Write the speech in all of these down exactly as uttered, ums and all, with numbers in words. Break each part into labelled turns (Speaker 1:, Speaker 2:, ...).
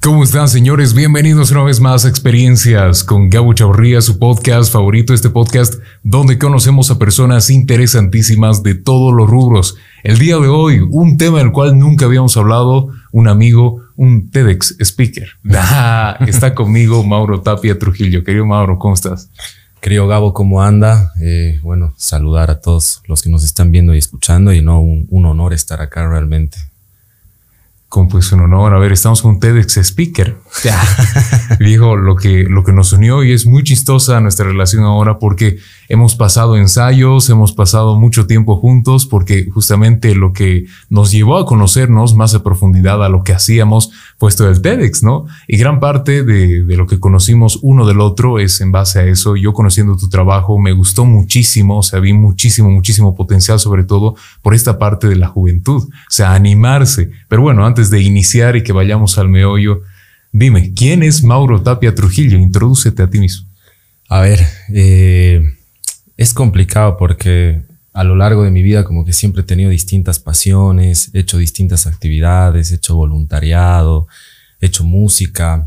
Speaker 1: ¿Cómo están, señores? Bienvenidos una vez más a Experiencias con Gabo Chavarría, su podcast favorito, este podcast donde conocemos a personas interesantísimas de todos los rubros. El día de hoy, un tema del cual nunca habíamos hablado, un amigo, un TEDx speaker. Ah, está conmigo Mauro Tapia Trujillo. Querido Mauro, ¿cómo estás?
Speaker 2: Querido Gabo, ¿cómo anda? Eh, bueno, saludar a todos los que nos están viendo y escuchando y no, un, un honor estar acá realmente.
Speaker 1: Como pues un honor. A ver, estamos con un TEDx speaker. Dijo lo que, lo que nos unió, y es muy chistosa nuestra relación ahora porque hemos pasado ensayos, hemos pasado mucho tiempo juntos, porque justamente lo que nos llevó a conocernos más a profundidad a lo que hacíamos fue esto del TEDx, ¿no? Y gran parte de, de lo que conocimos uno del otro es en base a eso. Yo, conociendo tu trabajo, me gustó muchísimo, o sea, vi muchísimo, muchísimo potencial, sobre todo por esta parte de la juventud, o sea, animarse. Pero bueno, antes de iniciar y que vayamos al meollo, dime, ¿quién es Mauro Tapia Trujillo? Introdúcete a ti mismo.
Speaker 2: A ver, eh, es complicado porque a lo largo de mi vida como que siempre he tenido distintas pasiones, he hecho distintas actividades, he hecho voluntariado, he hecho música,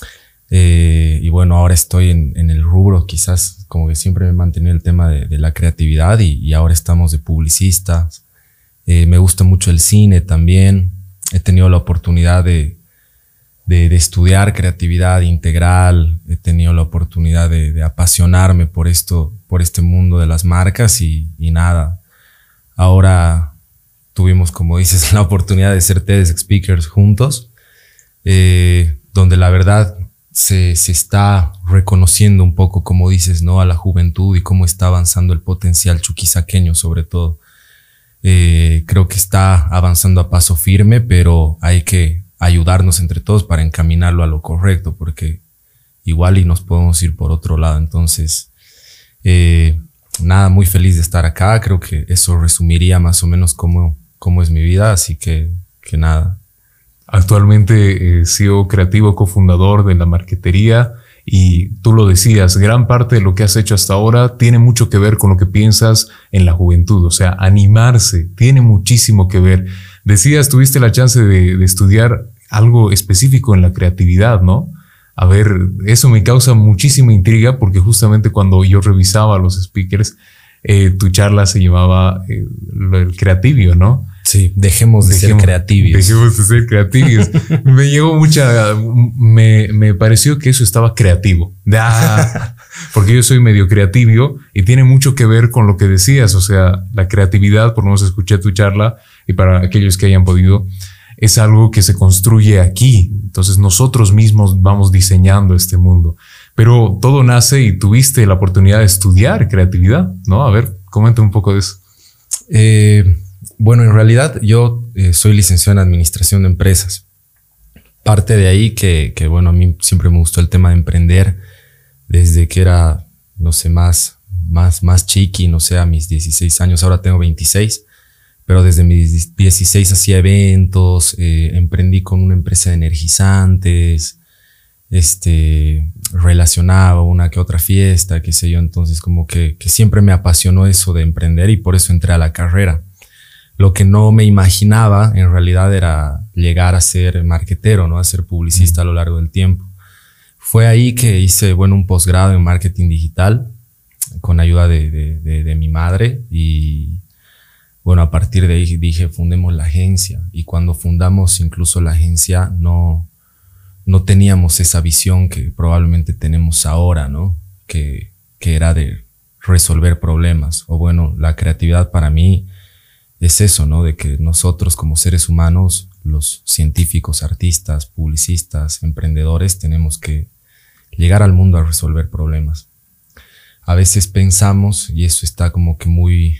Speaker 2: eh, y bueno, ahora estoy en, en el rubro, quizás como que siempre me he mantenido el tema de, de la creatividad y, y ahora estamos de publicistas. Eh, me gusta mucho el cine también. He tenido la oportunidad de, de, de estudiar creatividad integral, he tenido la oportunidad de, de apasionarme por esto, por este mundo de las marcas y, y nada. Ahora tuvimos, como dices, la oportunidad de ser TEDx speakers juntos, eh, donde la verdad se, se está reconociendo un poco, como dices, ¿no?, a la juventud y cómo está avanzando el potencial chuquisaqueño, sobre todo. Eh, creo que está avanzando a paso firme, pero hay que ayudarnos entre todos para encaminarlo a lo correcto, porque igual y nos podemos ir por otro lado. Entonces, eh, nada, muy feliz de estar acá. Creo que eso resumiría más o menos cómo, cómo es mi vida, así que, que nada.
Speaker 1: Actualmente eh, C E O creativo, cofundador de La Marquetería. Y tú lo decías, gran parte de lo que has hecho hasta ahora tiene mucho que ver con lo que piensas en la juventud, o sea, animarse, tiene muchísimo que ver. Decías, tuviste la chance de, de estudiar algo específico en la creatividad, ¿no? A ver, eso me causa muchísima intriga porque justamente cuando yo revisaba a los speakers, eh, tu charla se llamaba eh, el creativio, ¿no?
Speaker 2: Sí, dejemos de dejemos, ser creativos.
Speaker 1: Dejemos de ser creativos. Me llegó mucha... Me, me pareció que eso estaba creativo. Ah, porque yo soy medio creativo y tiene mucho que ver con lo que decías. O sea, la creatividad, por lo menos escuché tu charla, y para aquellos que hayan podido, es algo que se construye aquí. Entonces nosotros mismos vamos diseñando este mundo. Pero todo nace y tuviste la oportunidad de estudiar creatividad, ¿no? A ver, comenta un poco de eso.
Speaker 2: Eh... Bueno, en realidad yo eh, soy licenciado en Administración de Empresas. Parte de ahí que, que, bueno, a mí siempre me gustó el tema de emprender desde que era, no sé, más, más, más chiqui, no sé, a mis dieciséis años, ahora tengo veintiséis, pero desde mis dieciséis hacía eventos, eh, emprendí con una empresa de energizantes, este, relacionaba una que otra fiesta, qué sé yo, entonces como que, que siempre me apasionó eso de emprender y por eso entré a la carrera. Lo que no me imaginaba en realidad era llegar a ser marketero, ¿no? A ser publicista a lo largo del tiempo. Fue ahí que hice, bueno, un posgrado en marketing digital con ayuda de, de, de, de mi madre y, bueno, a partir de ahí dije, fundemos la agencia. Y cuando fundamos incluso la agencia no, no teníamos esa visión que probablemente tenemos ahora, ¿no? Que, que era de resolver problemas. O bueno, la creatividad para mí es eso, ¿no? De que nosotros como seres humanos, los científicos, artistas, publicistas, emprendedores, tenemos que llegar al mundo a resolver problemas. A veces pensamos, y eso está como que muy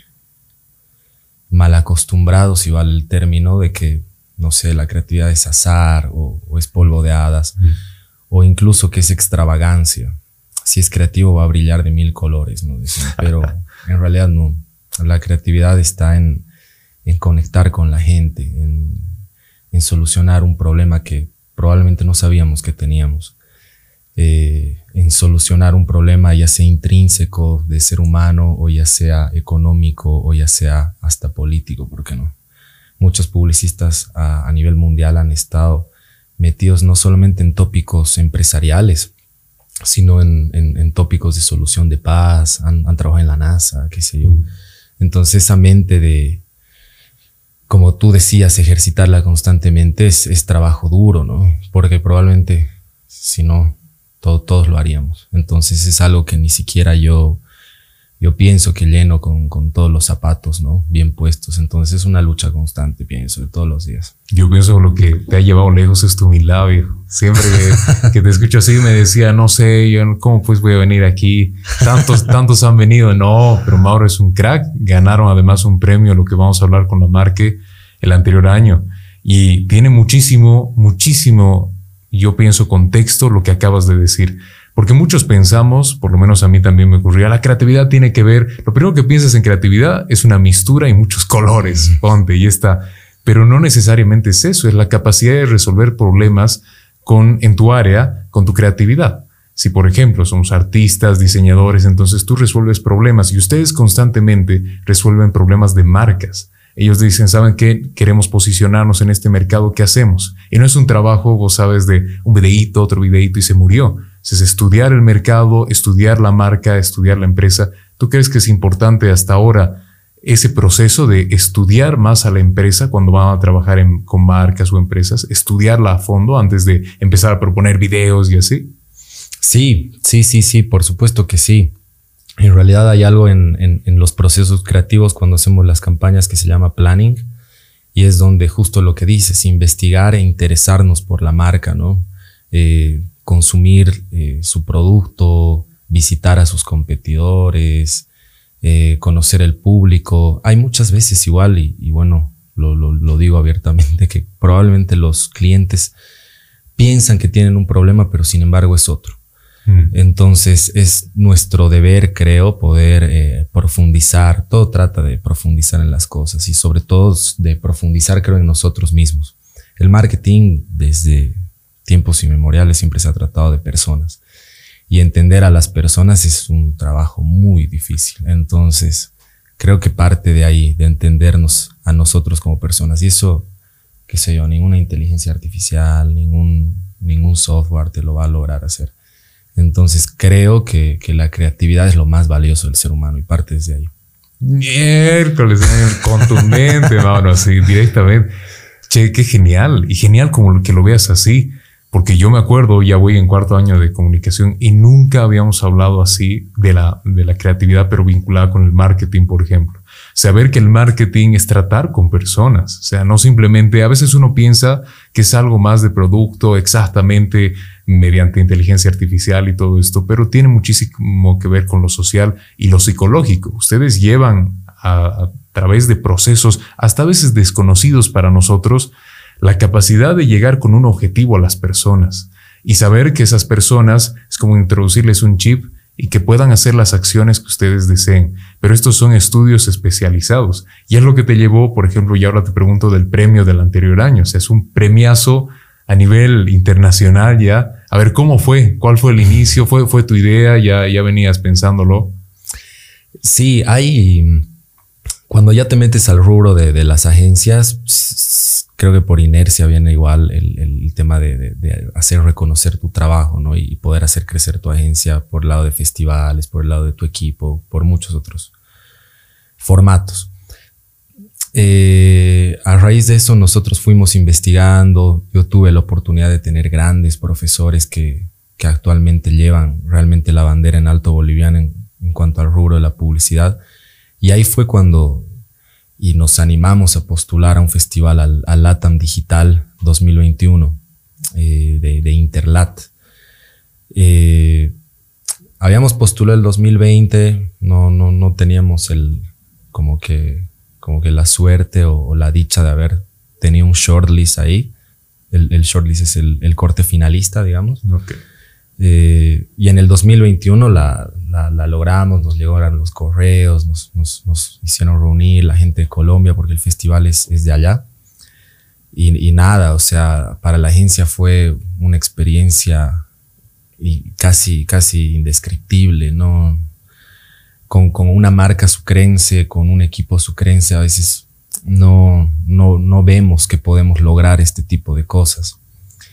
Speaker 2: mal acostumbrado, si vale el término, de que, no sé, la creatividad es azar o, o es polvo de hadas, mm. o incluso que es extravagancia. Si es creativo va a brillar de mil colores, ¿no? Dicen, pero en realidad no. La creatividad está en en conectar con la gente, en, en solucionar un problema que probablemente no sabíamos que teníamos, eh, en solucionar un problema ya sea intrínseco de ser humano o ya sea económico o ya sea hasta político, ¿por qué no? Muchos publicistas a, a nivel mundial han estado metidos no solamente en tópicos empresariales, sino en, en, en tópicos de solución de paz, han, han trabajado en la NASA, qué sé yo. Mm. Entonces esa mente de, como tú decías, ejercitarla constantemente es, es trabajo duro, ¿no? Porque probablemente, si no, todo, todos lo haríamos. Entonces es algo que ni siquiera yo, yo pienso que lleno con, con todos los zapatos, ¿no? Bien puestos. Entonces es una lucha constante, pienso, de todos los días.
Speaker 1: Yo pienso lo que te ha llevado lejos es tu humildad, viejo. Siempre que, que te escucho así me decía, no sé, yo cómo pues voy a venir aquí. Tantos, tantos han venido. No, pero Mauro es un crack. Ganaron además un premio, lo que vamos a hablar con la Marque el anterior año. Y tiene muchísimo, muchísimo, yo pienso, contexto lo que acabas de decir. Porque muchos pensamos, por lo menos a mí también me ocurría, la creatividad tiene que ver, lo primero que piensas en creatividad es una mistura y muchos colores, ponte, y está. Pero no necesariamente es eso, es la capacidad de resolver problemas con, en tu área, con tu creatividad. Si, por ejemplo, somos artistas, diseñadores, entonces tú resuelves problemas y ustedes constantemente resuelven problemas de marcas. Ellos dicen, ¿saben qué? Queremos posicionarnos en este mercado, ¿qué hacemos? Y no es un trabajo, vos sabes, de un videíto, otro videíto y se murió. Es estudiar el mercado, estudiar la marca, estudiar la empresa. ¿Tú crees que es importante hasta ahora ese proceso de estudiar más a la empresa cuando van a trabajar en, con marcas o empresas? ¿Estudiarla a fondo antes de empezar a proponer videos y así?
Speaker 2: Sí, sí, sí, sí, por supuesto que sí. En realidad hay algo en, en, en los procesos creativos cuando hacemos las campañas que se llama planning, y es donde justo lo que dices, investigar e interesarnos por la marca, ¿no? Eh, consumir eh, su producto, visitar a sus competidores, eh, conocer el público. Hay muchas veces igual, y, y bueno, lo, lo, lo digo abiertamente, que probablemente los clientes piensan que tienen un problema, pero sin embargo es otro. Mm. Entonces es nuestro deber, creo, poder eh, profundizar. Todo trata de profundizar en las cosas y sobre todo de profundizar, creo, en nosotros mismos. El marketing desde tiempos inmemoriales siempre se ha tratado de personas y entender a las personas es un trabajo muy difícil. Entonces creo que parte de ahí, de entendernos a nosotros como personas, y eso, qué sé yo, ninguna inteligencia artificial, ningún, ningún software te lo va a lograr hacer. Entonces creo que, que la creatividad es lo más valioso del ser humano y parte desde ahí.
Speaker 1: Miércoles, contundente, mano, así directamente. Che, qué genial, y genial como que lo veas así. Porque yo me acuerdo, ya voy en cuarto año de comunicación y nunca habíamos hablado así de la, de la creatividad, pero vinculada con el marketing, por ejemplo. Saber que el marketing es tratar con personas. O sea, no simplemente, a veces uno piensa que es algo más de producto exactamente mediante inteligencia artificial y todo esto, pero tiene muchísimo que ver con lo social y lo psicológico. Ustedes llevan a, a través de procesos hasta a veces desconocidos para nosotros, la capacidad de llegar con un objetivo a las personas y saber que esas personas es como introducirles un chip y que puedan hacer las acciones que ustedes deseen. Pero estos son estudios especializados y es lo que te llevó, por ejemplo, y ahora te pregunto del premio del anterior año. O sea, es un premiazo a nivel internacional ya. A ver, ¿cómo fue? ¿Cuál fue el inicio? ¿Fue, fue tu idea? ¿Ya, ya venías pensándolo?
Speaker 2: Sí, hay... Cuando ya te metes al rubro de, de las agencias, creo que por inercia viene igual el, el tema de, de, de hacer reconocer tu trabajo, ¿no? Y poder hacer crecer tu agencia por el lado de festivales, por el lado de tu equipo, por muchos otros formatos. Eh, a raíz de eso nosotros fuimos investigando. Yo tuve la oportunidad de tener grandes profesores que, que actualmente llevan realmente la bandera en alto boliviano en, en cuanto al rubro de la publicidad. Y ahí fue cuando y nos animamos a postular a un festival al, al LATAM Digital dos mil veintiuno eh, de, de Interlat. Eh, habíamos postulado el dos mil veinte, no, no, no teníamos el, como, que, como que la suerte o, o la dicha de haber tenido un shortlist ahí. El, el shortlist es el, el corte finalista, digamos.
Speaker 1: Okay.
Speaker 2: Eh, y en el dos mil veintiuno la, la, la logramos, nos llegaron los correos, nos, nos, nos hicieron reunir la gente de Colombia porque el festival es, es de allá. Y, y nada, o sea, para la agencia fue una experiencia y casi, casi indescriptible, ¿no? Con, con una marca sucrense, con un equipo sucrense, a veces no, no, no vemos que podemos lograr este tipo de cosas.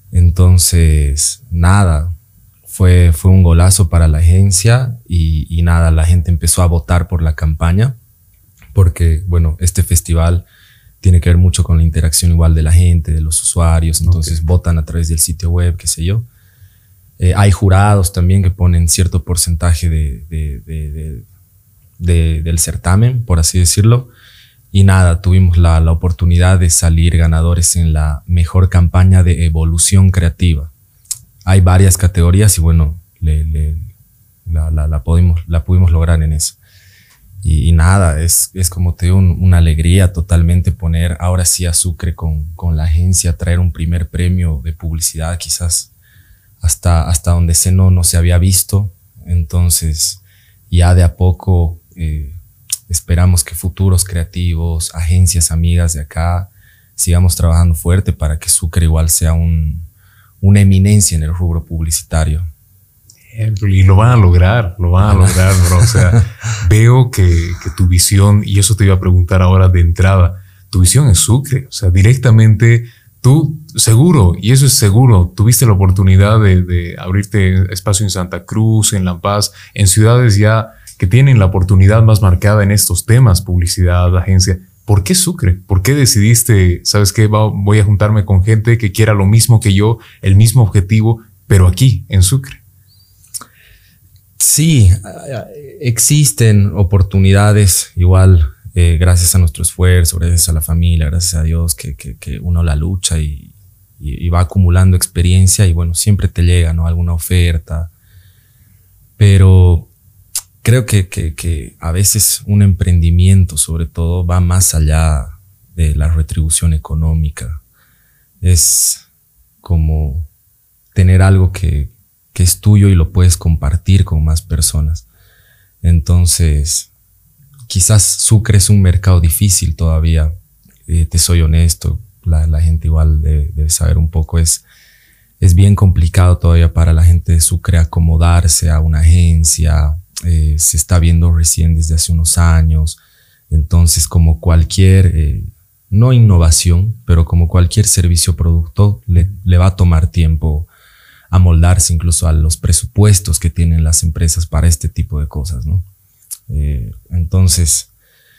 Speaker 2: Entonces, nada, fue, fue un golazo para la agencia y, y nada, la gente empezó a votar por la campaña porque, bueno, este festival tiene que ver mucho con la interacción igual de la gente, de los usuarios, entonces okay. votan a través del sitio web, qué sé yo. Eh, hay jurados también que ponen cierto porcentaje de, de, de, de, de, del certamen, por así decirlo. Y nada, tuvimos la, la oportunidad de salir ganadores en la mejor campaña de evolución creativa. Hay varias categorías y bueno, le, le, la, la, la, pudimos, la pudimos lograr en eso. Y, y nada, es, es como te digo, un, una alegría totalmente poner ahora sí a Sucre con, con la agencia, traer un primer premio de publicidad, quizás hasta, hasta donde sé no, no se había visto. Entonces ya de a poco eh, esperamos que futuros creativos, agencias amigas de acá, sigamos trabajando fuerte para que Sucre igual sea un, una eminencia en el rubro publicitario.
Speaker 1: Y lo van a lograr, lo van a lograr, bro. O sea, veo que, que tu visión, y eso te iba a preguntar ahora de entrada, tu visión es Sucre. O sea, directamente tú, seguro, y eso es seguro, tuviste la oportunidad de, de abrirte espacio en Santa Cruz, en La Paz, en ciudades ya que tienen la oportunidad más marcada en estos temas, publicidad, agencia. ¿Por qué Sucre? ¿Por qué decidiste, sabes qué, voy a juntarme con gente que quiera lo mismo que yo, el mismo objetivo, pero aquí, en Sucre?
Speaker 2: Sí, existen oportunidades igual, eh, gracias a nuestro esfuerzo, gracias a la familia, gracias a Dios, que, que, que uno la lucha y, y, y va acumulando experiencia y bueno, siempre te llega, ¿no? Alguna oferta. Pero creo que, que, que a veces un emprendimiento, sobre todo, va más allá de la retribución económica. Es como tener algo que que es tuyo y lo puedes compartir con más personas. Entonces, quizás Sucre es un mercado difícil todavía, eh, te soy honesto, la, la gente igual debe, debe saber un poco, es, es bien complicado todavía para la gente de Sucre acomodarse a una agencia, eh, se está viendo recién desde hace unos años, entonces como cualquier, eh, no innovación, pero como cualquier servicio o producto, le, le va a tomar tiempo amoldarse incluso a los presupuestos que tienen las empresas para este tipo de cosas, ¿no? Eh, entonces,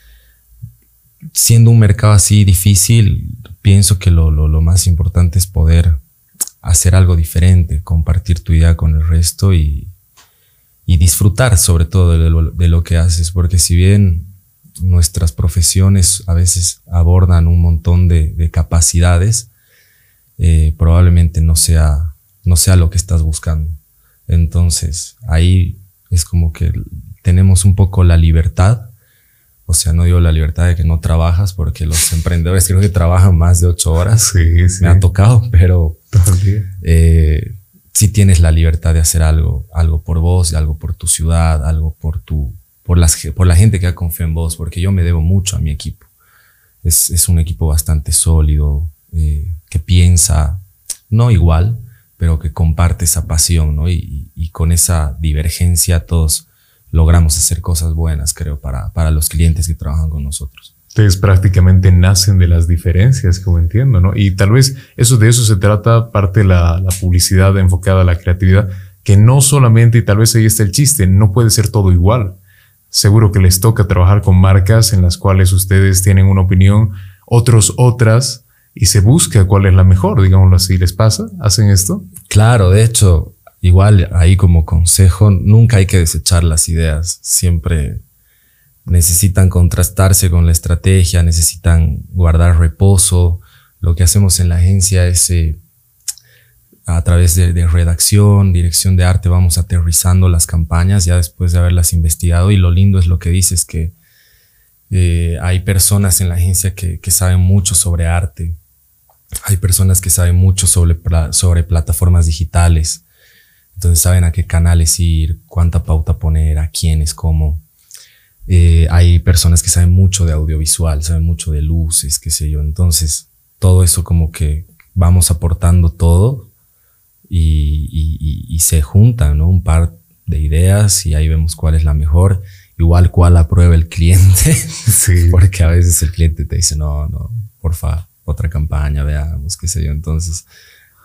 Speaker 2: siendo un mercado así difícil, pienso que lo, lo, lo más importante es poder hacer algo diferente, compartir tu idea con el resto y, y disfrutar sobre todo de lo, de lo que haces, porque si bien nuestras profesiones a veces abordan un montón de, de capacidades, eh, probablemente no sea no sea lo que estás buscando. Entonces, ahí es como que tenemos un poco la libertad. O sea, no digo la libertad de que no trabajas, porque los emprendedores creo que trabajan más de ocho horas.
Speaker 1: Sí, sí.
Speaker 2: Me ha tocado, pero eh, sí tienes la libertad de hacer algo, algo por vos, algo por tu ciudad, algo por tu, por las, por la gente que ha confiado en vos, porque yo me debo mucho a mi equipo. Es, es un equipo bastante sólido, eh, que piensa, no igual, pero que comparte esa pasión, ¿no? Y, y con esa divergencia todos logramos hacer cosas buenas, creo, para, para los clientes que trabajan con nosotros.
Speaker 1: Ustedes prácticamente nacen de las diferencias, como entiendo, ¿no? Y tal vez eso de eso se trata, parte de la, la publicidad enfocada a la creatividad, que no solamente, y tal vez ahí está el chiste, no puede ser todo igual. Seguro que les toca trabajar con marcas en las cuales ustedes tienen una opinión, otros otras, y se busca cuál es la mejor, digámoslo así. ¿Les pasa? ¿Hacen esto?
Speaker 2: Claro, de hecho, igual ahí como consejo, nunca hay que desechar las ideas. Siempre necesitan contrastarse con la estrategia, necesitan guardar reposo. Lo que hacemos en la agencia es eh, a través de, de redacción, dirección de arte, vamos aterrizando las campañas ya después de haberlas investigado. Y lo lindo es lo que dices, que eh, hay personas en la agencia que, que saben mucho sobre arte. Hay personas que saben mucho sobre, sobre plataformas digitales. Entonces saben a qué canales ir, cuánta pauta poner, a quiénes, cómo. Eh, hay personas que saben mucho de audiovisual, saben mucho de luces, qué sé yo. Entonces todo eso como que vamos aportando todo y, y, y, y se juntan, ¿no? Un par de ideas y ahí vemos cuál es la mejor. Igual cuál aprueba el cliente. Sí. Porque a veces el cliente te dice, no, no, por favor, otra campaña, veamos, qué sé yo. Entonces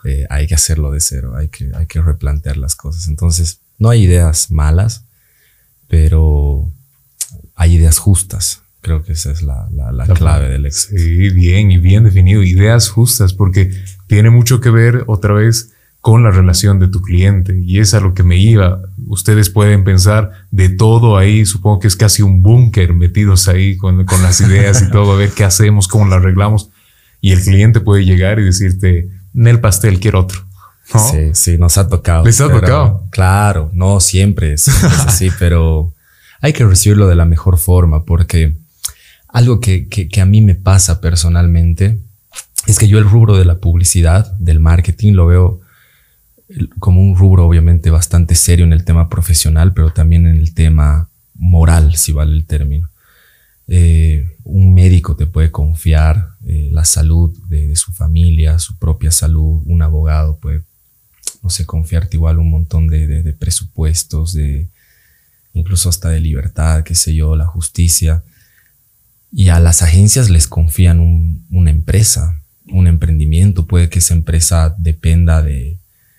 Speaker 2: eh, hay que hacerlo de cero, hay que, hay que replantear las cosas. Entonces, no hay ideas malas, pero hay ideas justas. Creo que esa es la, la, la clave del éxito.
Speaker 1: Sí, bien y bien definido. Ideas justas, porque tiene mucho que ver otra vez con la relación de tu cliente. Y es a lo que me iba. Ustedes pueden pensar de todo ahí. Supongo que es casi un búnker metidos ahí con, con las ideas y todo. A ver qué hacemos, cómo lo arreglamos. Y el cliente puede llegar y decirte, Nel pastel, quiero otro. ¿No?
Speaker 2: Sí, sí, nos ha tocado.
Speaker 1: ¿Les ha
Speaker 2: pero,
Speaker 1: tocado?
Speaker 2: Claro, no siempre, siempre es así, pero hay que recibirlo de la mejor forma, porque algo que, que, que a mí me pasa personalmente es que yo el rubro de la publicidad, del marketing, lo veo como un rubro obviamente bastante serio en el tema profesional, pero también en el tema moral, si vale el término. Eh, un médico te puede confiar eh, la salud de, de su familia, su propia salud. Un abogado puede, no sé, confiarte igual un montón de, de, de presupuestos, de incluso hasta de libertad, qué sé yo, la justicia. Y a las agencias les confían un, una empresa, un emprendimiento. Puede que esa empresa dependa de,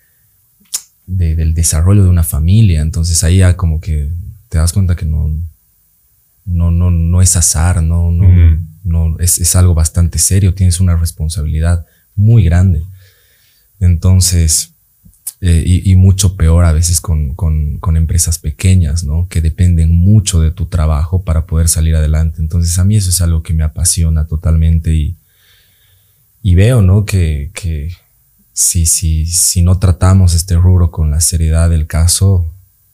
Speaker 2: de, del desarrollo de una familia. Entonces ahí ya como que te das cuenta que no... No, no, no es azar, no, no, mm. no es, es algo bastante serio, tienes una responsabilidad muy grande. Entonces, eh, y, y mucho peor a veces con, con, con empresas pequeñas, ¿no? Que dependen mucho de tu trabajo para poder salir adelante. Entonces, a mí eso es algo que me apasiona totalmente y, y veo, ¿no? Que, que si, si, si no tratamos este rubro con la seriedad del caso,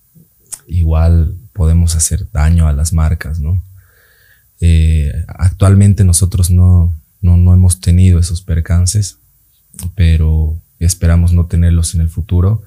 Speaker 2: igual podemos hacer daño a las marcas, ¿no? Eh, actualmente nosotros no, no, no hemos tenido esos percances, pero esperamos no tenerlos en el futuro.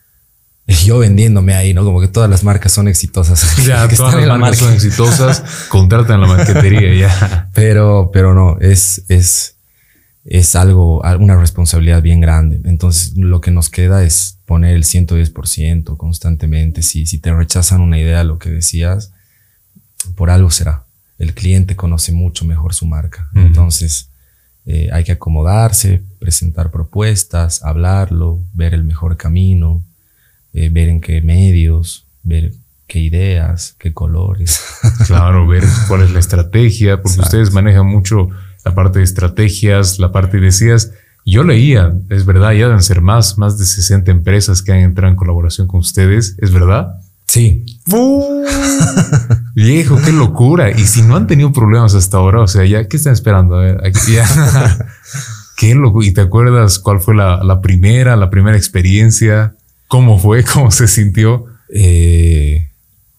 Speaker 2: Yo vendiéndome ahí, ¿no? Como que todas las marcas son exitosas.
Speaker 1: Ya, todas las marcas marca. son exitosas, contratan la marquetería ya.
Speaker 2: Pero, pero no, es, es, es algo, una responsabilidad bien grande. Entonces lo que nos queda es poner el ciento diez por ciento constantemente. Si, si te rechazan una idea, lo que decías, por algo será. El cliente conoce mucho mejor su marca. Uh-huh. Entonces eh, hay que acomodarse, presentar propuestas, hablarlo, ver el mejor camino, eh, ver en qué medios, ver qué ideas, qué colores.
Speaker 1: Claro, ver cuál es la estrategia, porque Exacto. ustedes manejan mucho la parte de estrategias, la parte, decías, yo leía, es verdad, ya deben ser más, más de sesenta empresas que han entrado en colaboración con ustedes, ¿es verdad?
Speaker 2: Sí.
Speaker 1: ¡Uh! Viejo, qué locura. Y si no han tenido problemas hasta ahora, o sea, ya, ¿qué están esperando? A ver, aquí ya. Qué loco. ¿Y te acuerdas cuál fue la, la primera, la primera experiencia? ¿Cómo fue? ¿Cómo se sintió?
Speaker 2: Eh,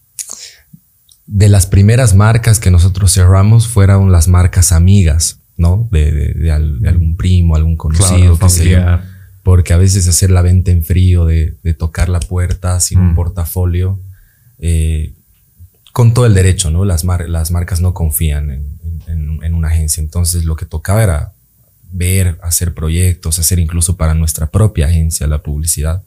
Speaker 2: de las primeras marcas que nosotros cerramos fueron las marcas amigas, ¿no? De, de, de, al, de algún primo, algún conocido,
Speaker 1: claro, qué sé yo.
Speaker 2: Porque a veces hacer la venta en frío, de, de tocar la puerta sin mm. un portafolio, eh, con todo el derecho, ¿no? Las, mar, las marcas no confían en, en, en una agencia. Entonces lo que tocaba era ver, hacer proyectos, hacer incluso para nuestra propia agencia la publicidad.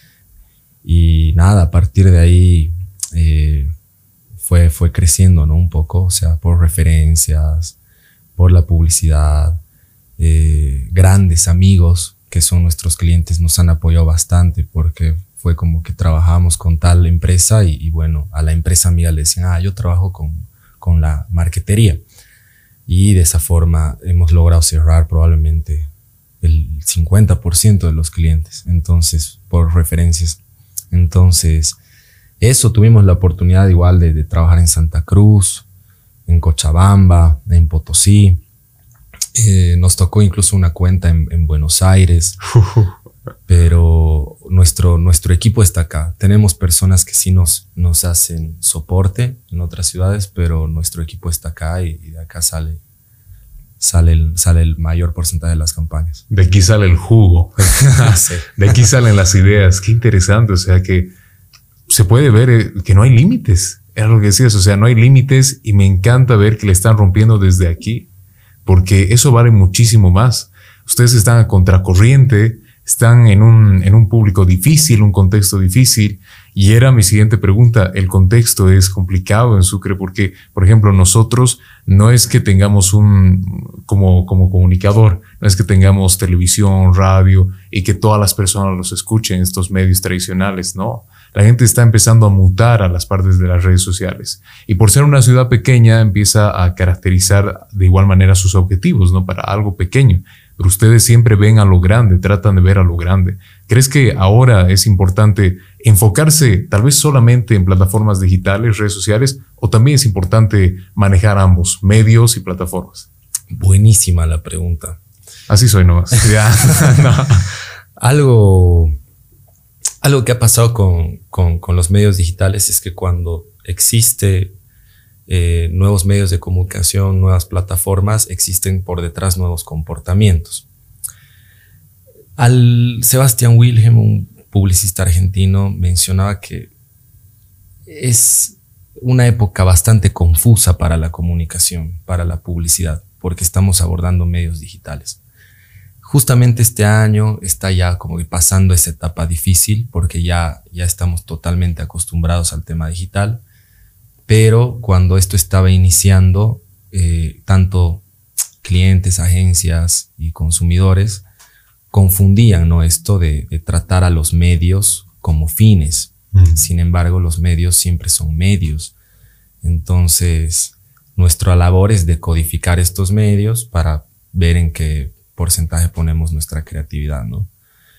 Speaker 2: Y nada, a partir de ahí eh, fue, fue creciendo, ¿no? Un poco, o sea, por referencias, por la publicidad, eh, grandes amigos que son nuestros clientes nos han apoyado bastante, porque fue como que trabajamos con tal empresa y, y bueno, a la empresa amiga le decían, ah, yo trabajo con, con la marquetería. Y de esa forma hemos logrado cerrar probablemente el cincuenta por ciento de los clientes, entonces, por referencias. Entonces, eso, tuvimos la oportunidad igual de, de trabajar en Santa Cruz, en Cochabamba, en Potosí. Eh, nos tocó incluso una cuenta en, en Buenos Aires, pero nuestro, nuestro equipo está acá. Tenemos personas que sí nos, nos hacen soporte en otras ciudades, pero nuestro equipo está acá y, y de acá sale, sale, el, sale el mayor porcentaje de las campañas.
Speaker 1: De aquí sale el jugo. Sí. De aquí salen las ideas. Qué interesante. O sea que se puede ver que no hay límites. Era lo que decías. O sea, no hay límites y me encanta ver que le están rompiendo desde aquí, porque eso vale muchísimo más. Ustedes están a contracorriente, están en un, en un público difícil, un contexto difícil. Y era mi siguiente pregunta. El contexto es complicado en Sucre porque, por ejemplo, nosotros no es que tengamos un, como, como comunicador, no es que tengamos televisión, radio y que todas las personas los escuchen, estos medios tradicionales, no. La gente está empezando a mutar a las partes de las redes sociales y por ser una ciudad pequeña empieza a caracterizar de igual manera sus objetivos, ¿no? Para algo pequeño. Pero ustedes siempre ven a lo grande, tratan de ver a lo grande. ¿Crees que ahora es importante enfocarse tal vez solamente en plataformas digitales, redes sociales, o también es importante manejar ambos, medios y plataformas?
Speaker 2: Buenísima la pregunta.
Speaker 1: Así soy nomás. Ya. No.
Speaker 2: Algo, algo que ha pasado con, con, con los medios digitales es que cuando existe eh, nuevos medios de comunicación, nuevas plataformas, existen por detrás nuevos comportamientos. Al Sebastián Wilhelm, un publicista argentino, mencionaba que es una época bastante confusa para la comunicación, para la publicidad, porque estamos abordando medios digitales. Justamente este año está ya como que pasando esa etapa difícil porque ya, ya estamos totalmente acostumbrados al tema digital, pero cuando esto estaba iniciando, eh, tanto clientes, agencias y consumidores confundían, ¿no? Esto de, de tratar a los medios como fines. Mm. Sin embargo, los medios siempre son medios. Entonces, nuestra labor es decodificar estos medios para ver en qué porcentaje ponemos nuestra creatividad, ¿no?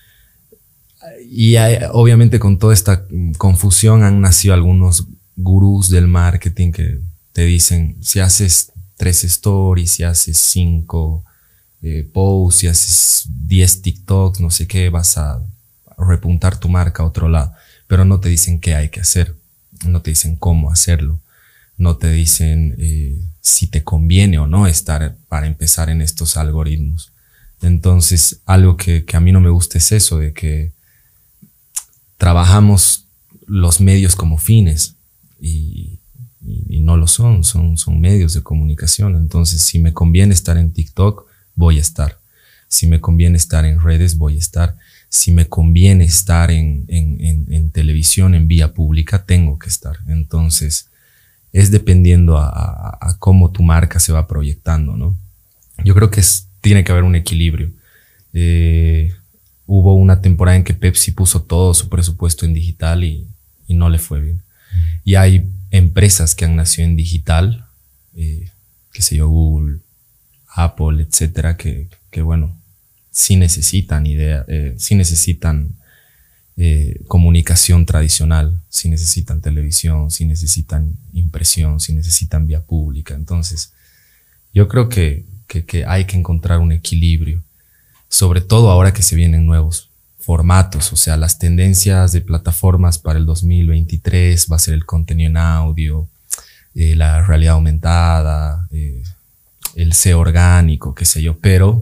Speaker 2: Y hay, obviamente con toda esta confusión han nacido algunos gurús del marketing que te dicen, si haces tres stories, si haces cinco eh, posts, si haces diez TikToks, no sé qué, vas a repuntar tu marca a otro lado. Pero no te dicen qué hay que hacer, no te dicen cómo hacerlo, no te dicen eh, si te conviene o no estar para empezar en estos algoritmos. Entonces, algo que, que a mí no me gusta es eso, de que trabajamos los medios como fines y, y, y no lo son, son, son medios de comunicación. Entonces, si me conviene estar en TikTok, voy a estar. Si me conviene estar en redes, voy a estar. Si me conviene estar en, en, en, en televisión, en vía pública, tengo que estar. Entonces, es dependiendo a, a, a cómo tu marca se va proyectando, ¿no? Yo creo que es tiene que haber un equilibrio. Eh, hubo una temporada en que Pepsi puso todo su presupuesto en digital y, y no le fue bien. Mm. Y hay empresas que han nacido en digital, eh, qué sé yo, Google, Apple, etcétera, que, que bueno, sí necesitan idea, eh, sí necesitan eh, comunicación tradicional, sí necesitan televisión, sí necesitan impresión, sí necesitan vía pública. Entonces, yo creo que Que, que hay que encontrar un equilibrio, sobre todo ahora que se vienen nuevos formatos, o sea, las tendencias de plataformas para el dos mil veintitrés va a ser el contenido en audio, eh, la realidad aumentada, eh, el S E O orgánico, qué sé yo, pero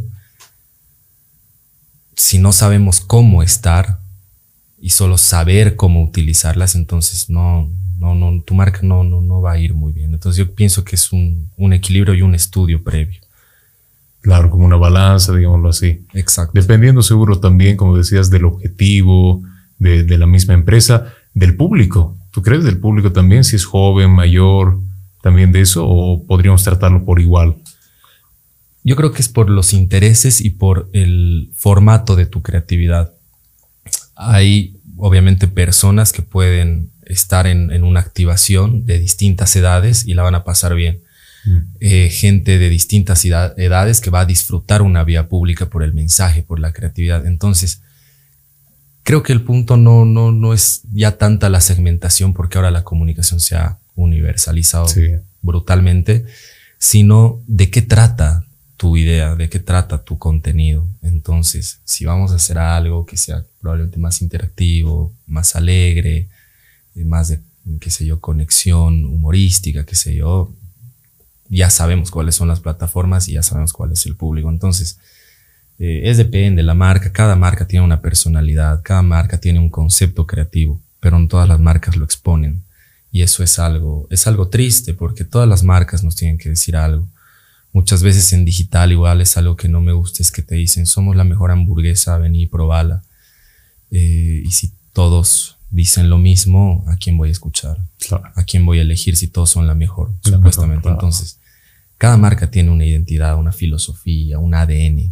Speaker 2: si no sabemos cómo estar y solo saber cómo utilizarlas, entonces no, no, no, tu marca no, no, no va a ir muy bien. Entonces yo pienso que es un, un equilibrio y un estudio previo.
Speaker 1: Claro, como una balanza, digámoslo así.
Speaker 2: Exacto.
Speaker 1: Dependiendo seguro también, como decías, del objetivo, de, de la misma empresa, del público. ¿Tú crees del público también? Si es joven, mayor, también de eso, o podríamos tratarlo por igual.
Speaker 2: Yo creo que es por los intereses y por el formato de tu creatividad. Hay obviamente personas que pueden estar en, en una activación de distintas edades y la van a pasar bien. Eh, gente de distintas edades que va a disfrutar una vía pública por el mensaje, por la creatividad. Entonces, creo que el punto no, no, no es ya tanta la segmentación, porque ahora la comunicación se ha universalizado sí. brutalmente, sino de qué trata tu idea, de qué trata tu contenido. Entonces, si vamos a hacer algo que sea probablemente más interactivo, más alegre, más de, qué sé yo, conexión humorística, qué sé yo, ya sabemos cuáles son las plataformas y ya sabemos cuál es el público. Entonces, eh, es depende, la marca, cada marca tiene una personalidad, cada marca tiene un concepto creativo, pero no todas las marcas lo exponen. Y eso es algo, es algo triste, porque todas las marcas nos tienen que decir algo. Muchas veces en digital igual es algo que no me gusta, es que te dicen, somos la mejor hamburguesa, vení y probala. Eh, y si todos dicen lo mismo, ¿a quién voy a escuchar? Claro. ¿A quién voy a elegir si todos son la mejor? La supuestamente. Mejor, claro. Entonces, cada marca tiene una identidad, una filosofía, un A D N.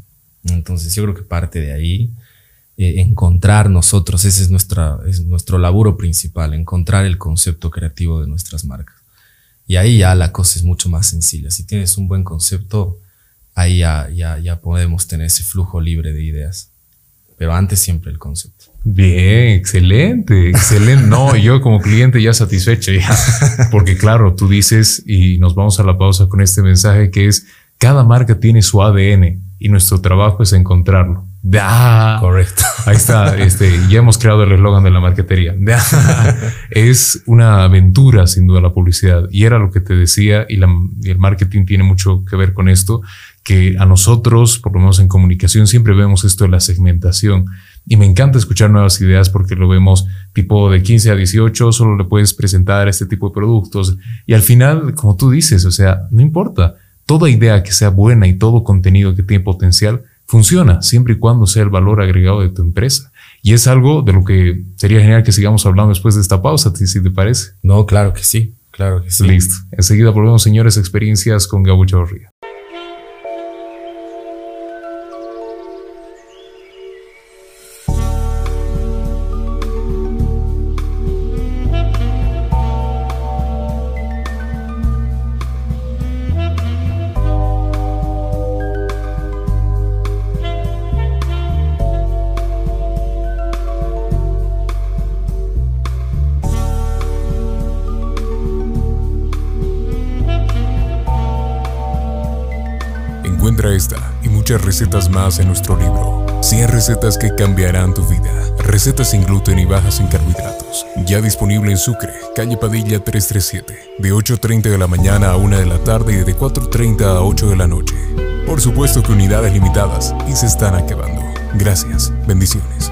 Speaker 2: Entonces yo creo que parte de ahí, eh, encontrar nosotros, ese es, nuestra, es nuestro laburo principal, encontrar el concepto creativo de nuestras marcas. Y ahí ya la cosa es mucho más sencilla. Si tienes un buen concepto, ahí ya, ya, ya podemos tener ese flujo libre de ideas. Pero antes siempre el concepto.
Speaker 1: Bien, excelente, excelente. No, yo como cliente ya satisfecho, ya. Porque claro, tú dices, y nos vamos a la pausa con este mensaje que es, cada marca tiene su A D N y nuestro trabajo es encontrarlo. ¡Ah!
Speaker 2: Correcto.
Speaker 1: Ahí está, este, ya hemos creado el eslogan de la marquetería. Es una aventura, sin duda, la publicidad. Y era lo que te decía, y, la, y el marketing tiene mucho que ver con esto, que a nosotros, por lo menos en comunicación, siempre vemos esto de la segmentación. Y me encanta escuchar nuevas ideas porque lo vemos tipo de quince a dieciocho, solo le puedes presentar este tipo de productos. Y al final, como tú dices, o sea, no importa. Toda idea que sea buena y todo contenido que tiene potencial funciona siempre y cuando sea el valor agregado de tu empresa. Y es algo de lo que sería genial que sigamos hablando después de esta pausa, si te parece.
Speaker 2: No, claro que sí, claro que sí.
Speaker 1: Listo. Enseguida volvemos, señores, experiencias con Gabo Chavarría.
Speaker 3: Encuentra esta y muchas recetas más en nuestro libro. cien recetas que cambiarán tu vida. Recetas sin gluten y bajas en carbohidratos. Ya disponible en Sucre, calle Padilla trescientos treinta y siete. De ocho treinta de la mañana a una de la tarde y de cuatro treinta a ocho de la noche. Por supuesto que unidades limitadas y se están acabando. Gracias. Bendiciones.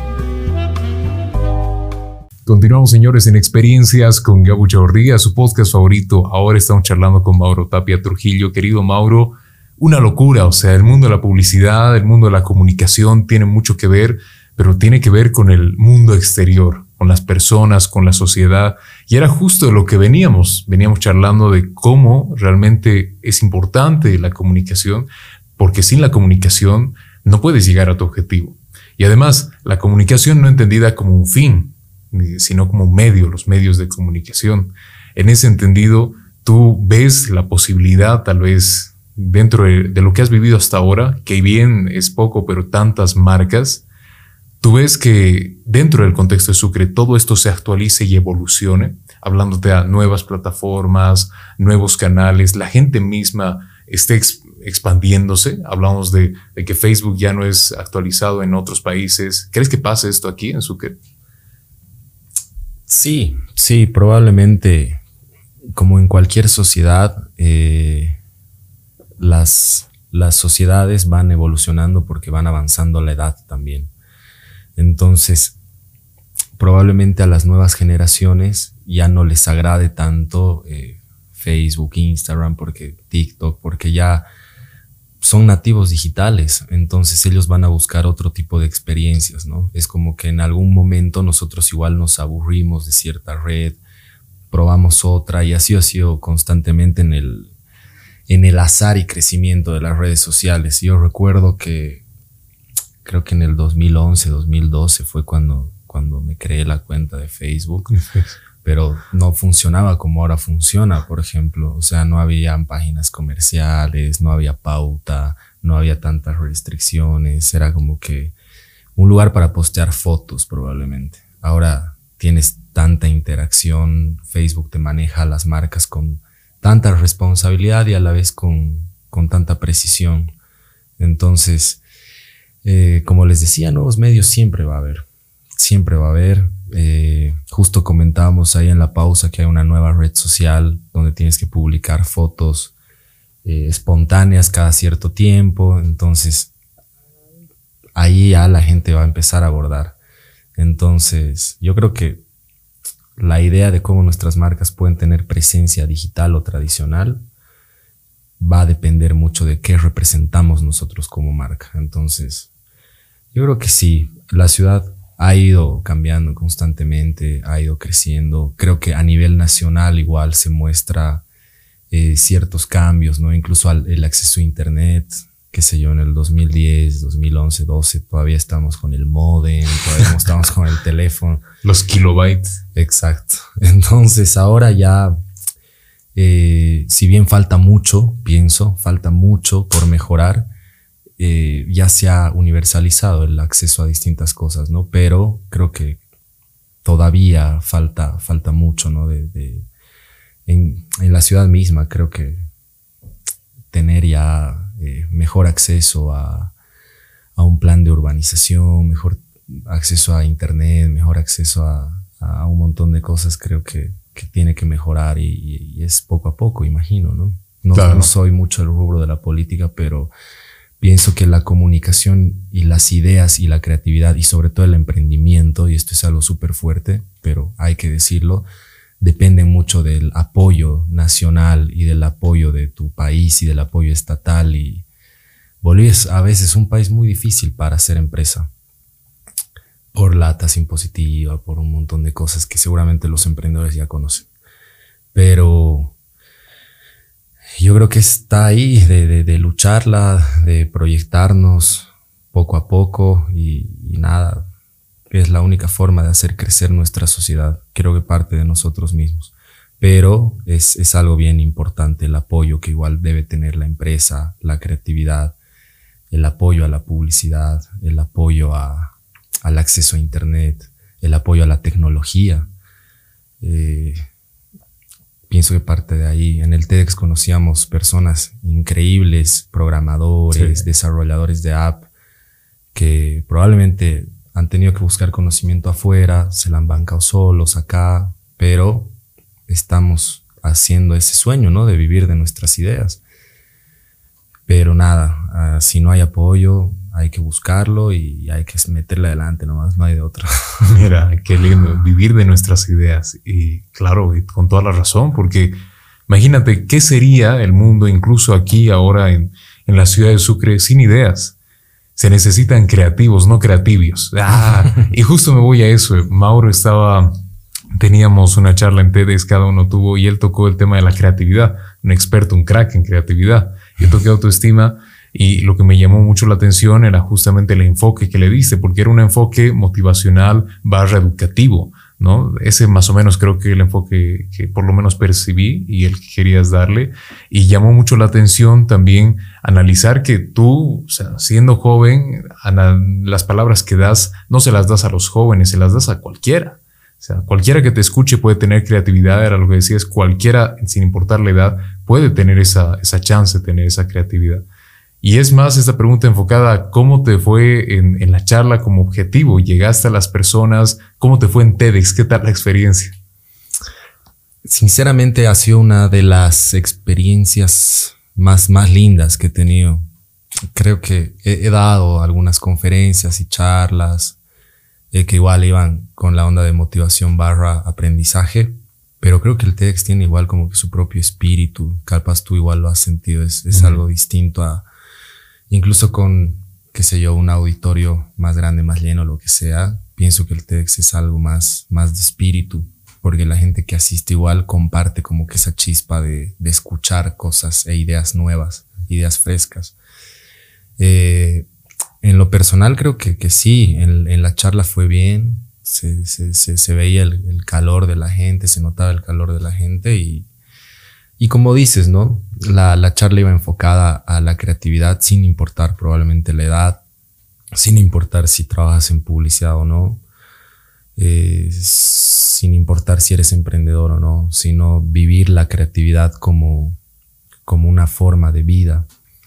Speaker 1: Continuamos, señores, en Experiencias con Gabo Chavarría, su podcast favorito. Ahora estamos charlando con Mauro Tapia Trujillo. Querido Mauro, una locura, o sea, el mundo de la publicidad, el mundo de la comunicación tiene mucho que ver, pero tiene que ver con el mundo exterior, con las personas, con la sociedad. Y era justo de lo que veníamos, veníamos charlando de cómo realmente es importante la comunicación, porque sin la comunicación no puedes llegar a tu objetivo. Y además, la comunicación no entendida como un fin, sino como un medio, los medios de comunicación. En ese entendido, tú ves la posibilidad, tal vez, dentro de, de lo que has vivido hasta ahora, que bien es poco, pero tantas marcas, tú ves que dentro del contexto de Sucre todo esto se actualice y evolucione, hablándote a nuevas plataformas, nuevos canales, la gente misma esté ex, expandiéndose. Hablamos de, de que Facebook ya no es actualizado en otros países. ¿Crees que pase esto aquí en Sucre?
Speaker 2: Sí, sí, probablemente, como en cualquier sociedad, eh, Las, las sociedades van evolucionando porque van avanzando la edad también. Entonces, probablemente a las nuevas generaciones ya no les agrade tanto eh, Facebook, Instagram, porque TikTok, porque ya son nativos digitales. Entonces ellos van a buscar otro tipo de experiencias, ¿no? Es como que en algún momento nosotros igual nos aburrimos de cierta red, probamos otra, y así ha sido constantemente en el en el azar y crecimiento de las redes sociales. Yo recuerdo que creo que en el dos mil once, dos mil doce fue cuando, cuando me creé la cuenta de Facebook, pero no funcionaba como ahora funciona, por ejemplo. O sea, no había páginas comerciales, no había pauta, no había tantas restricciones. Era como que un lugar para postear fotos probablemente. Ahora tienes tanta interacción, Facebook te maneja las marcas con tanta responsabilidad y a la vez con, con tanta precisión. Entonces, eh, como les decía, nuevos medios siempre va a haber. Siempre va a haber. Eh, justo comentábamos ahí en la pausa que hay una nueva red social donde tienes que publicar fotos eh, espontáneas cada cierto tiempo. Entonces, ahí ya la gente va a empezar a abordar. Entonces, yo creo que la idea de cómo nuestras marcas pueden tener presencia digital o tradicional va a depender mucho de qué representamos nosotros como marca. Entonces, yo creo que sí, la ciudad ha ido cambiando constantemente, ha ido creciendo. Creo que a nivel nacional igual se muestra eh, ciertos cambios, ¿no? Incluso al, el acceso a internet. qué sé yo, en el dos mil diez, dos mil once, doce, todavía estamos con el módem, todavía no estamos con el teléfono.
Speaker 1: Los kilobytes.
Speaker 2: Exacto. Entonces ahora ya, eh, si bien falta mucho, pienso, falta mucho por mejorar, eh, ya se ha universalizado el acceso a distintas cosas, ¿no? Pero creo que todavía falta, falta mucho, ¿no? De, de, en, en la ciudad misma creo que tener ya eh, mejor acceso a, a un plan de urbanización, mejor acceso a internet, mejor acceso a, a un montón de cosas, creo que, que tiene que mejorar y, y es poco a poco, imagino, ¿no? No, claro. No soy mucho el rubro de la política, pero pienso que la comunicación y las ideas y la creatividad y sobre todo el emprendimiento, y esto es algo súper fuerte, pero hay que decirlo, depende mucho del apoyo nacional y del apoyo de tu país y del apoyo estatal. Y Bolivia es a veces un país muy difícil para hacer empresa por la tasa impositiva, por un montón de cosas que seguramente los emprendedores ya conocen. Pero yo creo que está ahí de, de, de lucharla, de proyectarnos poco a poco y, y nada, es la única forma de hacer crecer nuestra sociedad. Creo que parte de nosotros mismos. Pero es, es algo bien importante, el apoyo que igual debe tener la empresa, la creatividad, el apoyo a la publicidad, el apoyo a, al acceso a internet, el apoyo a la tecnología. Eh, pienso que parte de ahí. En el TEDx conocíamos personas increíbles, programadores, sí. desarrolladores de app, que probablemente han tenido que buscar conocimiento afuera, se la han bancado solos acá, pero estamos haciendo ese sueño, ¿no? De vivir de nuestras ideas. Pero nada, uh, si no hay apoyo, hay que buscarlo y hay que meterle adelante nomás, no hay de otra.
Speaker 1: Mira, qué lindo, vivir de nuestras ideas. Y claro, y con toda la razón, porque imagínate qué sería el mundo incluso aquí ahora en, en la ciudad de Sucre sin ideas. Se necesitan creativos, no creativios. Ah, y justo me voy a eso. Mauro estaba, teníamos una charla en TEDx, cada uno tuvo, y él tocó el tema de la creatividad. Un experto, un crack en creatividad. Yo toqué autoestima y lo que me llamó mucho la atención era justamente el enfoque que le diste, porque era un enfoque motivacional barra educativo, ¿no? Ese más o menos creo que el enfoque que por lo menos percibí y el que querías darle. Y llamó mucho la atención también analizar que tú, o sea, siendo joven, las palabras que das no se las das a los jóvenes, se las das a cualquiera. O sea, cualquiera que te escuche puede tener creatividad, era lo que decías, cualquiera, sin importar la edad, puede tener esa, esa chance de tener esa creatividad. Y es más esta pregunta enfocada a cómo te fue en, en la charla como objetivo. ¿Llegaste a las personas? ¿Cómo te fue en TEDx? ¿Qué tal la experiencia?
Speaker 2: Sinceramente ha sido una de las experiencias más, más lindas que he tenido. Creo que he, he dado algunas conferencias y charlas eh, que igual iban con la onda de motivación barra aprendizaje. Pero creo que el TEDx tiene igual como que su propio espíritu. Capaz tú igual lo has sentido. Es, es uh-huh. algo distinto a... Incluso con, qué sé yo, un auditorio más grande, más lleno, lo que sea, pienso que el TEDx es algo más, más de espíritu, porque la gente que asiste igual comparte como que esa chispa de, de escuchar cosas e ideas nuevas, ideas frescas. Eh, en lo personal creo que, que sí, en, en la charla fue bien, se, se, se, se veía el, el calor de la gente, se notaba el calor de la gente y Y como dices, ¿no? La, la charla iba enfocada a la creatividad sin importar probablemente la edad, sin importar si trabajas en publicidad o no, eh, sin importar si eres emprendedor o no, sino vivir la creatividad como, como una forma de vida.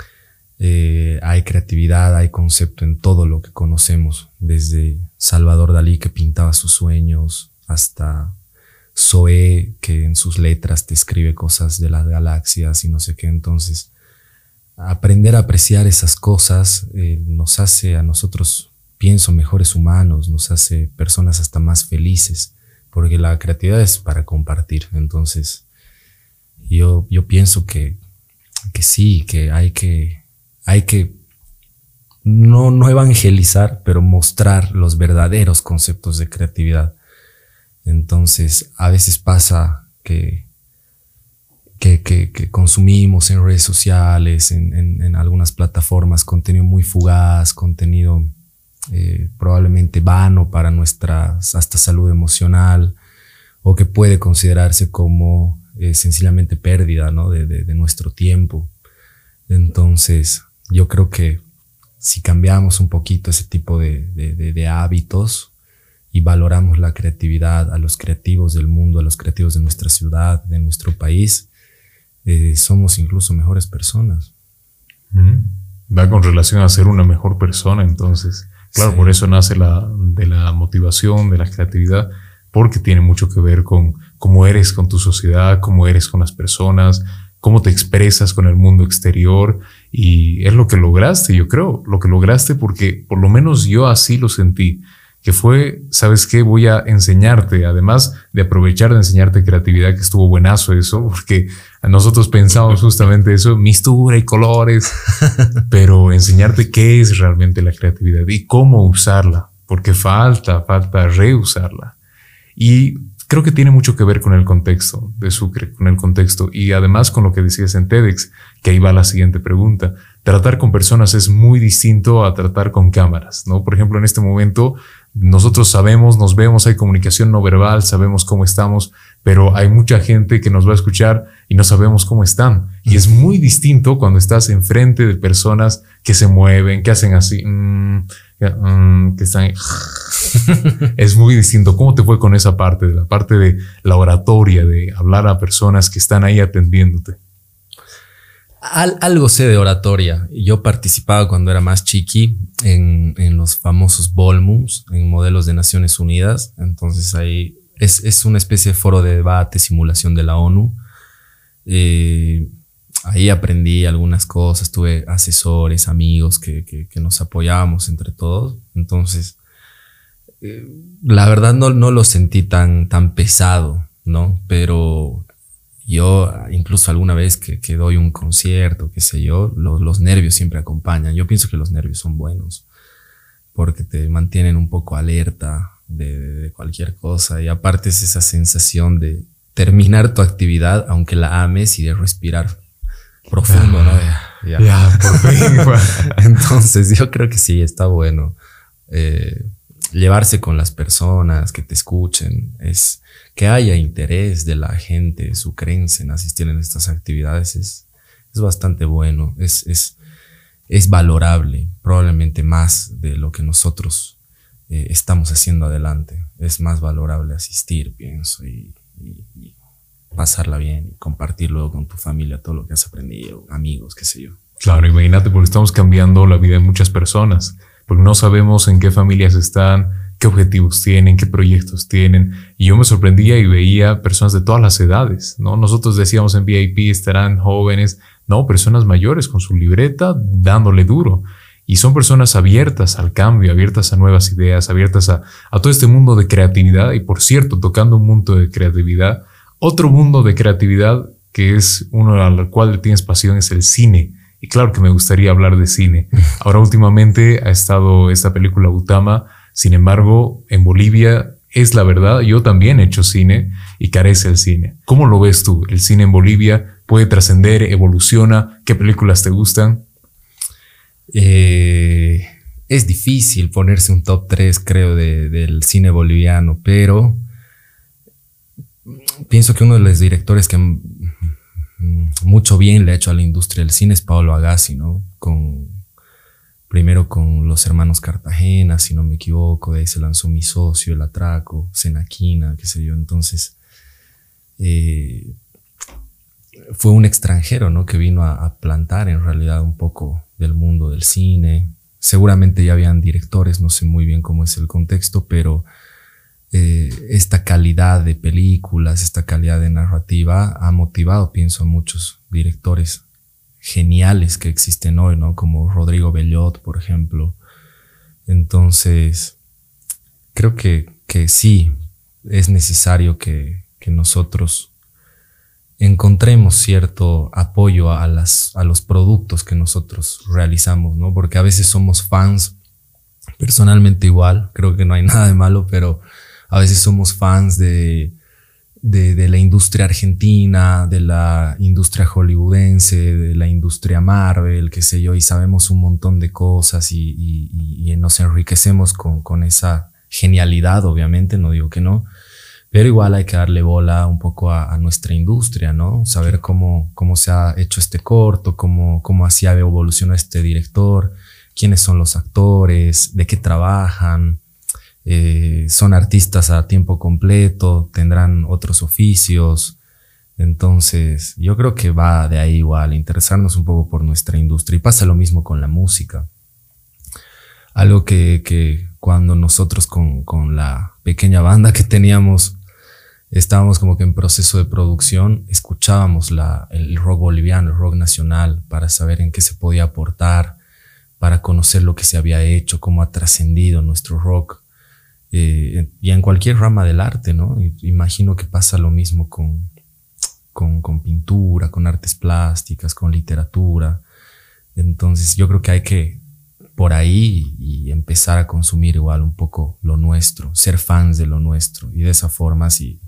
Speaker 2: Eh, hay creatividad, hay concepto en todo lo que conocemos, desde Salvador Dalí que pintaba sus sueños hasta Zoé, que en sus letras te escribe cosas de las galaxias y no sé qué. Entonces, aprender a apreciar esas cosas eh, nos hace a nosotros, pienso, mejores humanos, nos hace personas hasta más felices, porque la creatividad es para compartir. Entonces, yo, yo pienso que, que sí, que hay que, hay que no, no evangelizar, pero mostrar los verdaderos conceptos de creatividad. Entonces, a veces pasa que que, que, que consumimos en redes sociales, en, en, en algunas plataformas, contenido muy fugaz, contenido eh, probablemente vano para nuestra hasta salud emocional, o que puede considerarse como eh, sencillamente pérdida, ¿no? de, de, de nuestro tiempo. Entonces, yo creo que si cambiamos un poquito ese tipo de, de, de, de hábitos y valoramos la creatividad, a los creativos del mundo, a los creativos de nuestra ciudad, de nuestro país, eh, somos incluso mejores personas.
Speaker 1: Mm. Va con relación a ser una mejor persona, entonces. Claro, sí. Por eso nace la, de la motivación, de la creatividad, porque tiene mucho que ver con cómo eres con tu sociedad, cómo eres con las personas, cómo te expresas con el mundo exterior, y es lo que lograste, yo creo, lo que lograste, porque por lo menos yo así lo sentí, que fue, ¿sabes qué? Voy a enseñarte, además de aprovechar de enseñarte creatividad, que estuvo buenazo eso, porque nosotros pensamos justamente eso, mistura y colores, pero enseñarte qué es realmente la creatividad y cómo usarla, porque falta, falta reusarla. Y creo que tiene mucho que ver con el contexto de Sucre, con el contexto, y además con lo que decías en TEDx, que ahí va la siguiente pregunta. Tratar con personas es muy distinto a tratar con cámaras, ¿no? Por ejemplo, en este momento nosotros sabemos, nos vemos, hay comunicación no verbal, sabemos cómo estamos, pero hay mucha gente que nos va a escuchar y no sabemos cómo están. Y es muy distinto cuando estás enfrente de personas que se mueven, que hacen así, mmm, mmm, que están... Es muy distinto. ¿Cómo te fue con esa parte, de la parte de la oratoria, de hablar a personas que están ahí atendiéndote?
Speaker 2: Al, algo sé de oratoria. Yo participaba cuando era más chiqui en, en los famosos ballrooms, en modelos de Naciones Unidas. Entonces ahí es, es una especie de foro de debate, simulación de la ONU. Eh, ahí aprendí algunas cosas, tuve asesores, amigos que, que, que nos apoyábamos entre todos. Entonces, eh, la verdad no, no lo sentí tan, tan pesado, ¿no? Pero yo incluso alguna vez que, que doy un concierto, qué sé yo, los, los nervios siempre acompañan. Yo pienso que los nervios son buenos porque te mantienen un poco alerta de, de, de cualquier cosa, y aparte es esa sensación de terminar tu actividad aunque la ames y de respirar profundo, ¿no?
Speaker 1: Ya, ya por fin.
Speaker 2: Entonces yo creo que sí, está bueno. Eh, llevarse con las personas, que te escuchen, es que haya interés de la gente, su creencia en asistir en estas actividades es, es bastante bueno, es, es, es valorable, probablemente más de lo que nosotros eh, estamos haciendo adelante. Es más valorable asistir, pienso, y, y, y pasarla bien, y compartir luego con tu familia todo lo que has aprendido, amigos, qué sé yo.
Speaker 1: Claro, imagínate, porque estamos cambiando la vida de muchas personas, porque no sabemos en qué familias están, qué objetivos tienen, qué proyectos tienen. Y yo me sorprendía y veía personas de todas las edades, ¿no? Nosotros decíamos en V I P estarán jóvenes, no, personas mayores con su libreta dándole duro. Y son personas abiertas al cambio, abiertas a nuevas ideas, abiertas a, a todo este mundo de creatividad. Y por cierto, tocando un mundo de creatividad, otro mundo de creatividad que es uno al cual le tienes pasión es el cine. Y claro que me gustaría hablar de cine. Ahora últimamente ha estado esta película Utama. Sin embargo, en Bolivia es la verdad, yo también he hecho cine y carece el cine. ¿Cómo lo ves tú? ¿El cine en Bolivia puede trascender, evoluciona? ¿Qué películas te gustan?
Speaker 2: Eh, es difícil ponerse un top tres, creo, de, del cine boliviano, pero pienso que uno de los directores que mucho bien le ha hecho a la industria del cine es Paolo Agassi, ¿no? Con... Primero con Los Hermanos Cartagena, si no me equivoco, de ahí se lanzó Mi Socio, El Atraco, Senaquina, qué sé yo. Entonces, eh, fue un extranjero, ¿no? Que vino a, a plantar en realidad un poco del mundo del cine. Seguramente ya habían directores, no sé muy bien cómo es el contexto, pero eh, esta calidad de películas, esta calidad de narrativa ha motivado, pienso, a muchos directores geniales que existen hoy, ¿no? Como Rodrigo Bellot, por ejemplo. Entonces, creo que, que sí, es necesario que, que nosotros encontremos cierto apoyo a, las, a los productos que nosotros realizamos, ¿no? Porque a veces somos fans, personalmente igual, creo que no hay nada de malo, pero a veces somos fans de... de, de la industria argentina, de la industria hollywoodense, de la industria Marvel, qué sé yo, y sabemos un montón de cosas y, y, y nos enriquecemos con, con esa genialidad, obviamente, no digo que no, pero igual hay que darle bola un poco a, a nuestra industria, ¿no? Saber cómo, cómo se ha hecho este corto, cómo, cómo así ha evolucionado este director, quiénes son los actores, de qué trabajan, eh, son artistas a tiempo completo, tendrán otros oficios. Entonces yo creo que va de ahí igual, interesarnos un poco por nuestra industria. Y pasa lo mismo con la música. Algo que, que cuando nosotros con, con la pequeña banda que teníamos estábamos como que en proceso de producción, escuchábamos la, el rock boliviano, el rock nacional, para saber en qué se podía aportar, para conocer lo que se había hecho, cómo ha trascendido nuestro rock, eh, y en cualquier rama del arte, ¿no? Imagino que pasa lo mismo con, con, con pintura, con artes plásticas, con literatura. Entonces yo creo que hay que por ahí y empezar a consumir igual un poco lo nuestro, ser fans de lo nuestro, y de esa forma si,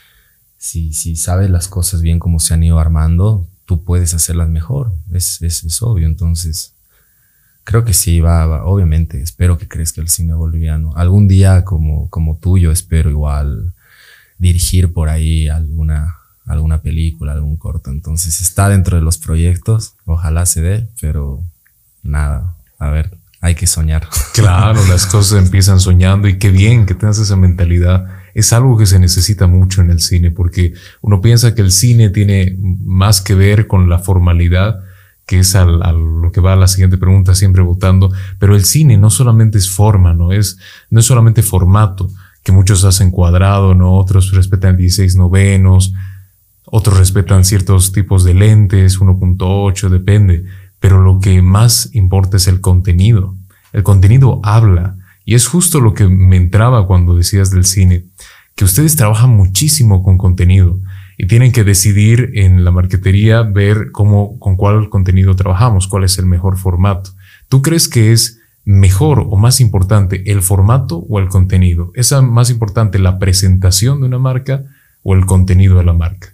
Speaker 2: si, si sabes las cosas bien como se han ido armando, tú puedes hacerlas mejor, es, es, es obvio. Entonces creo que sí, va, va, obviamente, espero que crezca el cine boliviano. Algún día como, como tú, yo espero igual dirigir por ahí alguna, alguna película, algún corto. Entonces está dentro de los proyectos, ojalá se dé, pero nada, a ver, hay que soñar.
Speaker 1: Claro, las cosas empiezan soñando, y qué bien que tengas esa mentalidad. Es algo que se necesita mucho en el cine, porque uno piensa que el cine tiene más que ver con la formalidad, que es a, a lo que va a la siguiente pregunta, siempre votando, pero el cine no solamente es forma, no es, no es solamente formato, que muchos hacen cuadrado, ¿no? Otros respetan dieciséis novenos, otros respetan ciertos tipos de lentes, uno punto ocho, depende, pero lo que más importa es el contenido. El contenido habla, y es justo lo que me entraba cuando decías del cine, que ustedes trabajan muchísimo con contenido, y tienen que decidir en la marquetería, ver cómo, con cuál contenido trabajamos, cuál es el mejor formato. ¿Tú crees que es mejor o más importante el formato o el contenido? ¿Es más importante la presentación de una marca o el contenido de la marca?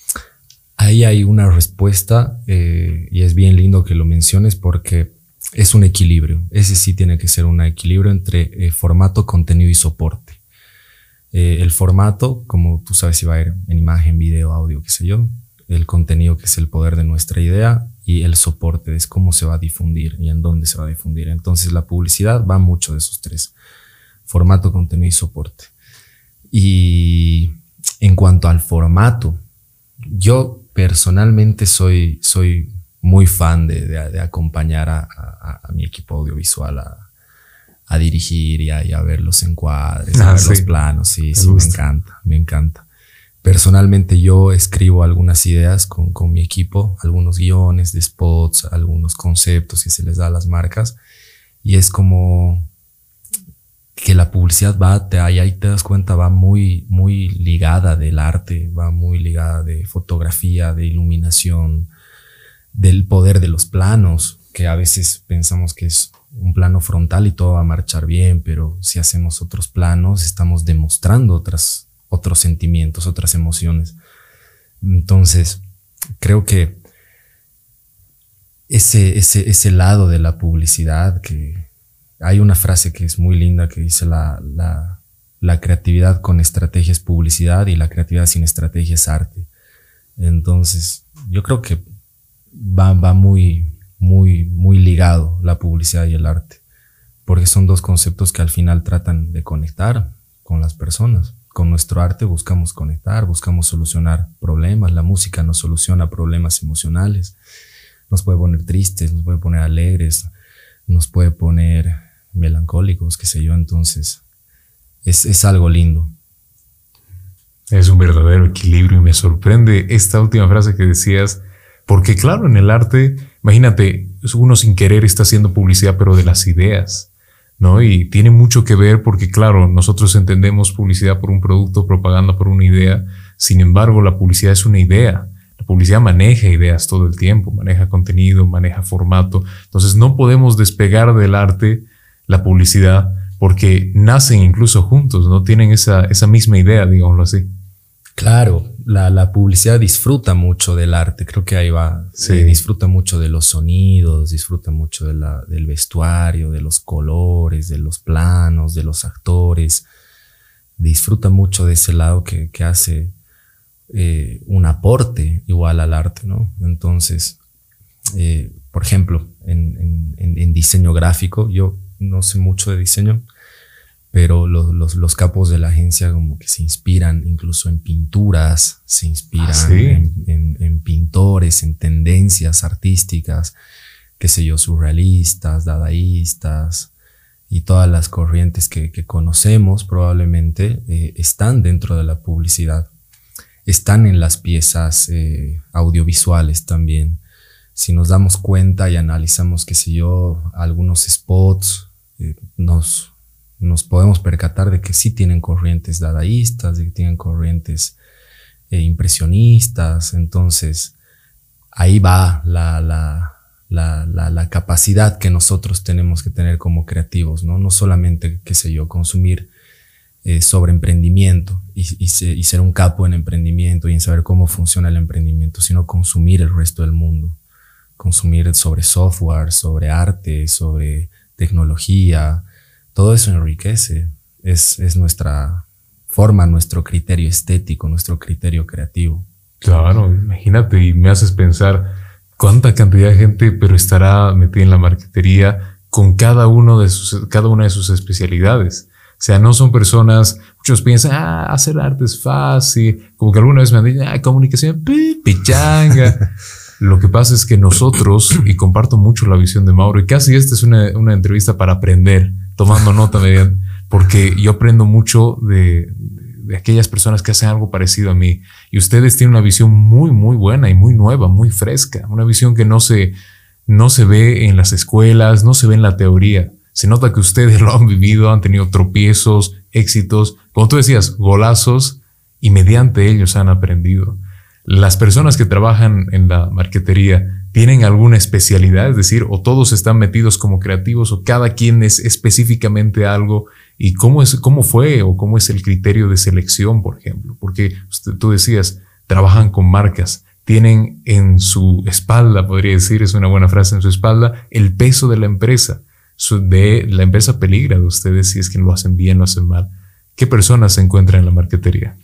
Speaker 2: Ahí hay una respuesta, eh, y es bien lindo que lo menciones, porque es un equilibrio. Ese sí tiene que ser un equilibrio entre eh, formato, contenido y soporte. Eh, el formato, como tú sabes, si va a ir en imagen, video, audio, qué sé yo. El contenido, que es el poder de nuestra idea, y el soporte es cómo se va a difundir y en dónde se va a difundir. Entonces la publicidad va mucho de esos tres: formato, contenido y soporte. Y en cuanto al formato, yo personalmente soy, soy muy fan de, de, de acompañar a, a, a mi equipo audiovisual a a dirigir y a, y a ver los encuadres, ah, a ver sí. los planos. Sí, me sí, gusta. me encanta, me encanta. Personalmente yo escribo algunas ideas con, con mi equipo, algunos guiones de spots, algunos conceptos que se les da a las marcas, y es como que la publicidad va, te, ahí, ahí te das cuenta, va muy, muy ligada del arte, va muy ligada de fotografía, de iluminación, del poder de los planos, que a veces pensamos que es un plano frontal y todo va a marchar bien, pero si hacemos otros planos estamos demostrando otras, otros sentimientos, otras emociones. Entonces creo que ese, ese, ese lado de la publicidad, que hay una frase que es muy linda que dice la, la, la creatividad con estrategia es publicidad y la creatividad sin estrategia es arte. Entonces yo creo que va, va muy... muy, muy ligado la publicidad y el arte, porque son dos conceptos que al final tratan de conectar con las personas. Con nuestro arte buscamos conectar, buscamos solucionar problemas. La música nos soluciona problemas emocionales, nos puede poner tristes, nos puede poner alegres, nos puede poner melancólicos, qué sé yo. Entonces es, es algo lindo.
Speaker 1: Es un verdadero equilibrio, y me sorprende esta última frase que decías, porque claro, en el arte, imagínate, uno sin querer está haciendo publicidad, pero de las ideas, ¿no? Y tiene mucho que ver porque, claro, nosotros entendemos publicidad por un producto, propaganda por una idea. Sin embargo, la publicidad es una idea. La publicidad maneja ideas todo el tiempo, maneja contenido, maneja formato. Entonces no podemos despegar del arte la publicidad, porque nacen incluso juntos, ¿no? Tienen esa, esa misma idea, digámoslo así.
Speaker 2: Claro, la, la publicidad disfruta mucho del arte, creo que ahí va, sí. eh, disfruta mucho de los sonidos, disfruta mucho de la, del vestuario, de los colores, de los planos, de los actores, disfruta mucho de ese lado que, que hace eh, un aporte igual al arte, ¿no? Entonces, eh, por ejemplo, en, en, en diseño gráfico, yo no sé mucho de diseño, pero los, los, los capos de la agencia como que se inspiran incluso en pinturas, se inspiran ¿Ah, sí? en, en, en pintores, en tendencias artísticas, qué sé yo, surrealistas, dadaístas, y todas las corrientes que, que conocemos probablemente eh, están dentro de la publicidad, están en las piezas eh, audiovisuales también. Si nos damos cuenta y analizamos, qué sé yo, algunos spots, eh, nos... nos podemos percatar de que sí tienen corrientes dadaístas, de que tienen corrientes eh, impresionistas. Entonces, ahí va la, la, la, la, la capacidad que nosotros tenemos que tener como creativos, ¿no? No solamente, qué sé yo, consumir eh, sobre emprendimiento y, y, se, y ser un capo en emprendimiento y en saber cómo funciona el emprendimiento, sino consumir el resto del mundo. Consumir sobre software, sobre arte, sobre tecnología. Todo eso enriquece, es, es nuestra forma, nuestro criterio estético, nuestro criterio creativo.
Speaker 1: Claro, imagínate, y me haces pensar cuánta cantidad de gente pero estará metida en la marquetería con cada, uno de sus, cada una de sus especialidades. O sea, no son personas, muchos piensan, ah, hacer arte es fácil, como que alguna vez me han dicho, ah, comunicación, pi, pichanga. Lo que pasa es que nosotros, y comparto mucho la visión de Mauro, y casi esta es una, una entrevista para aprender, tomando nota, de, porque yo aprendo mucho de, de aquellas personas que hacen algo parecido a mí. Y ustedes tienen una visión muy, muy buena y muy nueva, muy fresca. Una visión que no se, no se ve en las escuelas, no se ve en la teoría. Se nota que ustedes lo han vivido, han tenido tropiezos, éxitos, como tú decías, golazos, y mediante ellos han aprendido. Las personas que trabajan en la marquetería tienen alguna especialidad, es decir, o todos están metidos como creativos o cada quien es específicamente algo. ¿Y cómo es, cómo fue o cómo es el criterio de selección, por ejemplo? Porque usted, tú decías, trabajan con marcas, tienen en su espalda, podría decir, es una buena frase, en su espalda, el peso de la empresa. Su, de la empresa peligra de ustedes si es que lo hacen bien, lo hacen mal. ¿Qué personas se encuentran en la marquetería?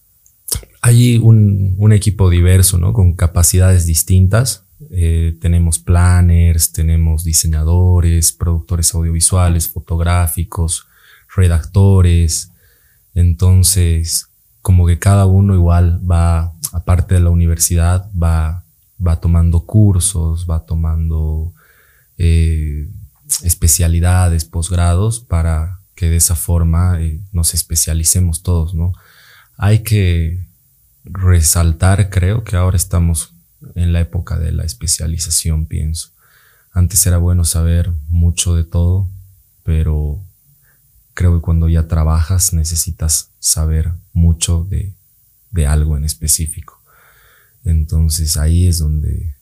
Speaker 2: Hay un, un equipo diverso, ¿no? Con capacidades distintas. Eh, tenemos planners, tenemos diseñadores, productores audiovisuales, fotográficos, redactores. Entonces, como que cada uno igual va, aparte de la universidad, va, va tomando cursos, va tomando eh, especialidades, posgrados, para que de esa forma eh, nos especialicemos todos, ¿no? Hay que resaltar, creo que ahora estamos en la época de la especialización, pienso. Antes era bueno saber mucho de todo, pero creo que cuando ya trabajas necesitas saber mucho de, de algo en específico. Entonces ahí es donde,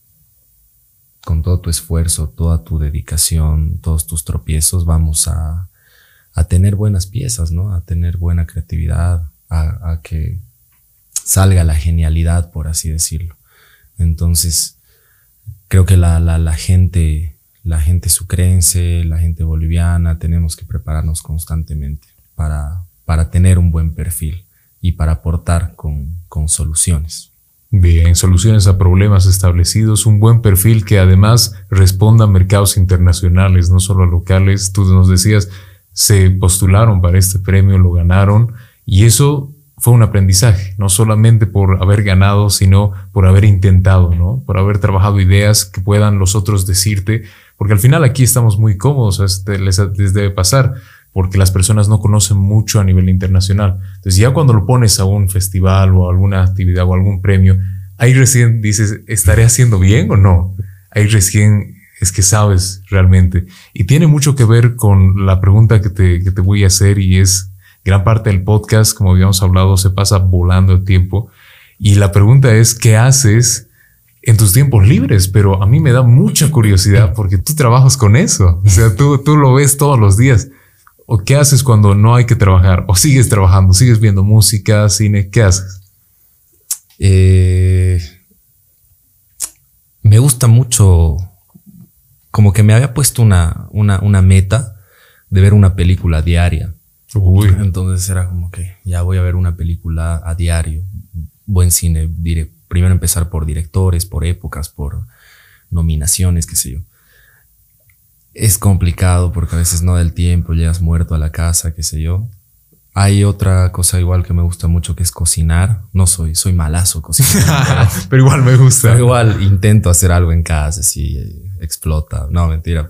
Speaker 2: con todo tu esfuerzo, toda tu dedicación, todos tus tropiezos, vamos a, a tener buenas piezas, ¿no? A tener buena creatividad, a, a que salga la genialidad, por así decirlo. Entonces, creo que la, la, la gente, la gente sucrense, la gente boliviana, tenemos que prepararnos constantemente para, para tener un buen perfil y para aportar con, con soluciones.
Speaker 1: Bien, soluciones a problemas establecidos, un buen perfil que además responda a mercados internacionales, no solo a locales. Tú nos decías, se postularon para este premio, lo ganaron, y eso fue un aprendizaje, no solamente por haber ganado, sino por haber intentado, ¿no? Por haber trabajado ideas que puedan los otros decirte, porque al final aquí estamos muy cómodos, este, les, les debe pasar, porque las personas no conocen mucho a nivel internacional. Entonces ya cuando lo pones a un festival o a alguna actividad o algún premio, ahí recién dices, ¿estaré haciendo bien o no? Ahí recién es que sabes realmente. Y tiene mucho que ver con la pregunta que te, que te voy a hacer, y es, gran parte del podcast, como habíamos hablado, se pasa volando el tiempo. Y la pregunta es, ¿qué haces en tus tiempos libres? Pero a mí me da mucha curiosidad porque tú trabajas con eso. O sea, tú, tú lo ves todos los días. ¿O qué haces cuando no hay que trabajar? ¿O sigues trabajando? ¿Sigues viendo música, cine? ¿Qué haces?
Speaker 2: Eh, me gusta mucho, como que me había puesto una, una, una meta de ver una película diaria.
Speaker 1: Uy.
Speaker 2: Entonces era como que ya voy a ver una película a diario. Buen cine, dire, primero empezar por directores, por épocas, por nominaciones, qué sé yo. Es complicado porque a veces no da el tiempo, llegas muerto a la casa, qué sé yo. Hay otra cosa igual que me gusta mucho, que es cocinar. No soy, soy malazo cocinando.
Speaker 1: Pero igual me gusta.
Speaker 2: Pero igual intento hacer algo en casa, así explota. No, mentira.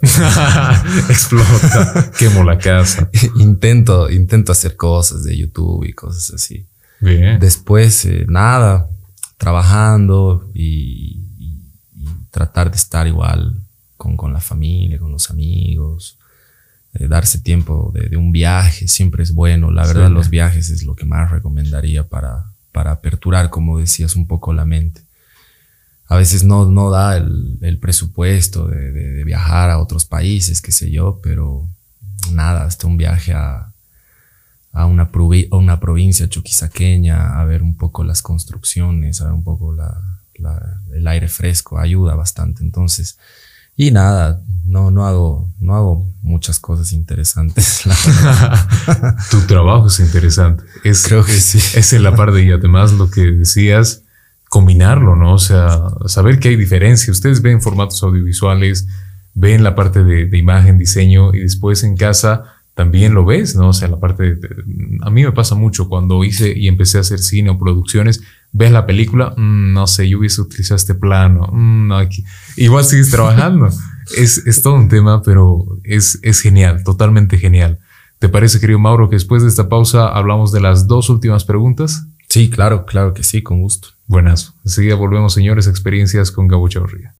Speaker 1: Explota. Quemo la casa.
Speaker 2: intento, intento hacer cosas de YouTube y cosas así.
Speaker 1: Bien.
Speaker 2: Después, eh, nada, trabajando y, y, y tratar de estar igual con, con la familia, con los amigos. Eh, darse tiempo de, de un viaje siempre es bueno. La verdad, sí, los viajes es lo que más recomendaría para, para aperturar, como decías, un poco la mente. A veces no, no da el, el presupuesto de, de, de viajar a otros países, qué sé yo, pero nada, hasta un viaje a, a, una, provi- a una provincia chuquisaqueña, a ver un poco las construcciones, a ver un poco la, la, el aire fresco, ayuda bastante. Entonces, y nada, no, no, hago, no hago muchas cosas interesantes. La verdad.
Speaker 1: Tu trabajo es interesante. Es,
Speaker 2: Creo que
Speaker 1: es,
Speaker 2: sí.
Speaker 1: Es en la parte y además lo que decías, combinarlo, ¿no? O sea, saber que hay diferencia. Ustedes ven formatos audiovisuales, ven la parte de, de imagen, diseño, y después en casa también lo ves, ¿no? O sea, la parte de, de, a mí me pasa mucho cuando hice y empecé a hacer cine o producciones, ves la película, mmm, no sé, yo hubiese utilizado este plano, mmm, no, aquí. Igual sigues trabajando. es, es todo un tema, pero es, es genial, totalmente genial. ¿Te parece, querido Mauro, que después de esta pausa hablamos de las dos últimas preguntas?
Speaker 2: Sí, claro, claro que sí, con gusto.
Speaker 1: Buenas. Enseguida volvemos, señores, a Experiencias con Gabo Chavarría.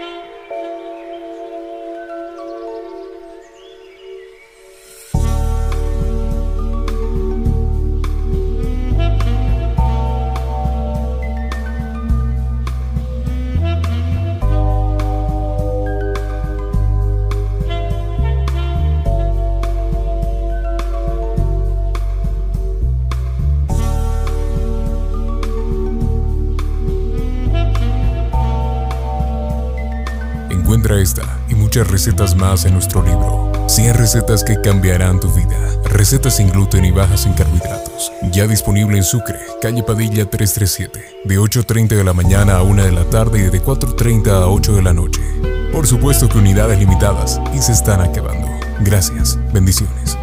Speaker 3: Encuentra esta y muchas recetas más en nuestro libro. cien recetas que cambiarán tu vida. Recetas sin gluten y bajas en carbohidratos. Ya disponible en Sucre, calle Padilla trescientos treinta y siete. De ocho treinta de la mañana a una de la tarde y de cuatro treinta a ocho de la noche. Por supuesto que unidades limitadas y se están acabando. Gracias. Bendiciones.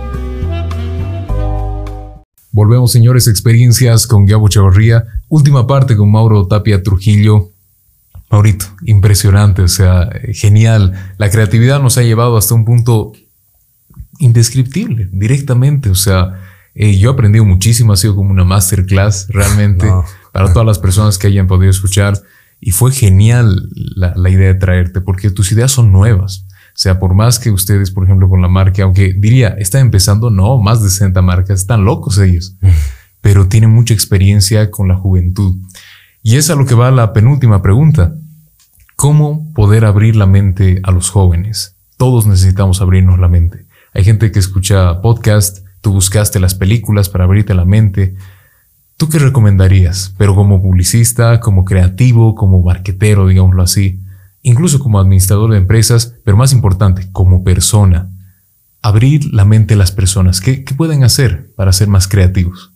Speaker 1: Volvemos, señores, Experiencias con Gabo Chavarría. Última parte con Mauro Tapia Trujillo. Maurito, impresionante, o sea, genial. La creatividad nos ha llevado hasta un punto indescriptible, directamente. O sea, eh, yo he aprendido muchísimo, ha sido como una masterclass realmente no, para no. todas las personas que hayan podido escuchar. Y fue genial la, la idea de traerte, porque tus ideas son nuevas. O sea, por más que ustedes, por ejemplo, con la marca, aunque diría, están empezando, no, más de sesenta marcas, están locos ellos, pero tienen mucha experiencia con la juventud. Y es a lo que va la penúltima pregunta. ¿Cómo poder abrir la mente a los jóvenes? Todos necesitamos abrirnos la mente. Hay gente que escucha podcast, tú buscaste las películas para abrirte la mente. ¿Tú qué recomendarías? Pero como publicista, como creativo, como marketero, digámoslo así, incluso como administrador de empresas, pero más importante, como persona. Abrir la mente a las personas. ¿Qué, qué pueden hacer para ser más creativos?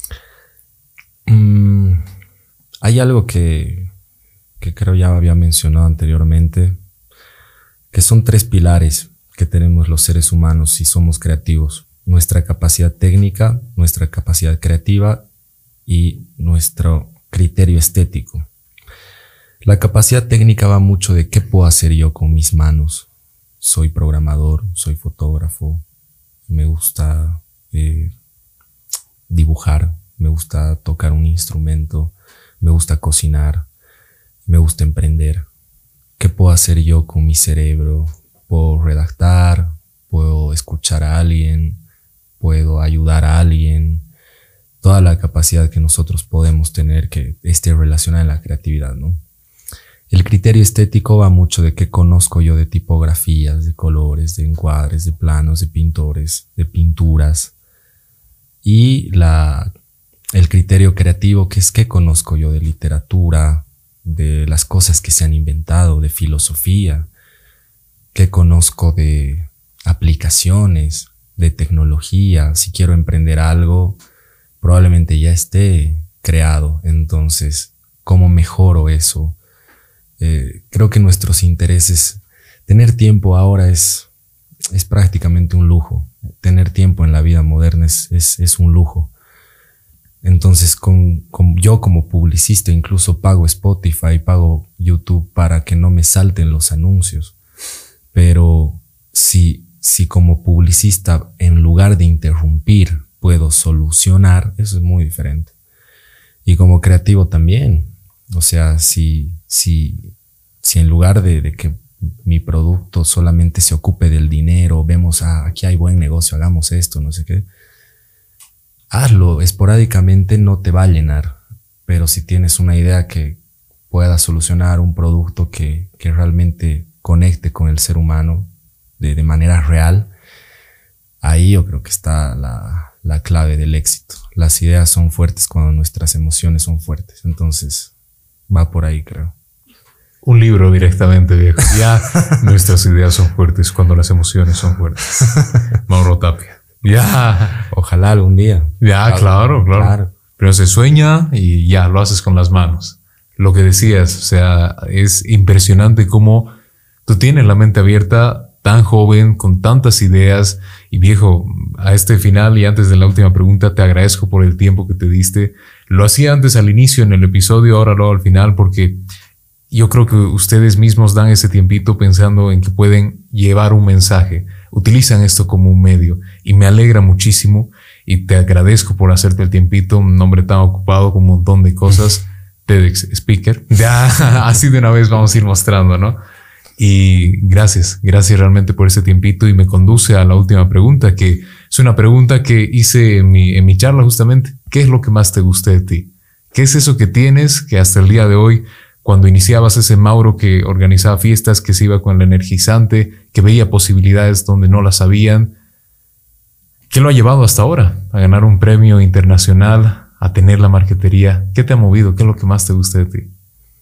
Speaker 2: Mm. Hay algo que, que creo ya había mencionado anteriormente, que son tres pilares que tenemos los seres humanos si somos creativos. Nuestra capacidad técnica, nuestra capacidad creativa y nuestro criterio estético. La capacidad técnica va mucho de qué puedo hacer yo con mis manos. Soy programador, soy fotógrafo, me gusta eh, dibujar, me gusta tocar un instrumento, me gusta cocinar, me gusta emprender. ¿Qué puedo hacer yo con mi cerebro? Puedo redactar, puedo escuchar a alguien, puedo ayudar a alguien. Toda la capacidad que nosotros podemos tener que esté relacionada en la creatividad, ¿no? El criterio estético va mucho de qué conozco yo de tipografías, de colores, de encuadres, de planos, de pintores, de pinturas. Y la el criterio creativo, que es qué conozco yo de literatura, de las cosas que se han inventado, de filosofía, qué conozco de aplicaciones, de tecnología. Si quiero emprender algo, probablemente ya esté creado. Entonces, ¿cómo mejoro eso? Eh, creo que nuestros intereses, tener tiempo ahora es, es prácticamente un lujo. Tener tiempo en la vida moderna es, es, es un lujo. Entonces, con, con, yo como publicista incluso pago Spotify, pago YouTube para que no me salten los anuncios. Pero si, si como publicista, en lugar de interrumpir, puedo solucionar, eso es muy diferente. Y como creativo también. O sea, si, si, si en lugar de, de que mi producto solamente se ocupe del dinero, vemos, ah, aquí hay buen negocio, hagamos esto, no sé qué. Hazlo esporádicamente, no te va a llenar. Pero si tienes una idea que pueda solucionar un producto que, que realmente conecte con el ser humano de, de manera real, ahí yo creo que está la, la clave del éxito. Las ideas son fuertes cuando nuestras emociones son fuertes. Entonces, va por ahí, creo.
Speaker 1: Un libro directamente, viejo. Ya nuestras ideas son fuertes cuando las emociones son fuertes. Mauro Tapia. Ya.
Speaker 2: Ojalá algún día.
Speaker 1: Ya, claro, claro, claro. Pero se sueña y ya lo haces con las manos. Lo que decías, o sea, es impresionante cómo tú tienes la mente abierta, tan joven, con tantas ideas. Y viejo, a este final y antes de la última pregunta, te agradezco por el tiempo que te diste. Lo hacía antes al inicio en el episodio, ahora lo hago al final, porque yo creo que ustedes mismos dan ese tiempito pensando en que pueden llevar un mensaje. Utilizan esto como un medio y me alegra muchísimo y te agradezco por hacerte el tiempito. Un hombre tan ocupado con un montón de cosas. TEDx Speaker. Ya, así de una vez vamos a ir mostrando, ¿no? Y gracias, gracias realmente por ese tiempito y me conduce a la última pregunta, que es una pregunta que hice en mi, en mi charla justamente. ¿Qué es lo que más te gusta de ti? ¿Qué es eso que tienes que hasta el día de hoy, cuando iniciabas ese Mauro que organizaba fiestas, que se iba con el energizante, que veía posibilidades donde no las habían, qué lo ha llevado hasta ahora a ganar un premio internacional, a tener la marquetería? ¿Qué te ha movido? ¿Qué es lo que más te gusta de ti?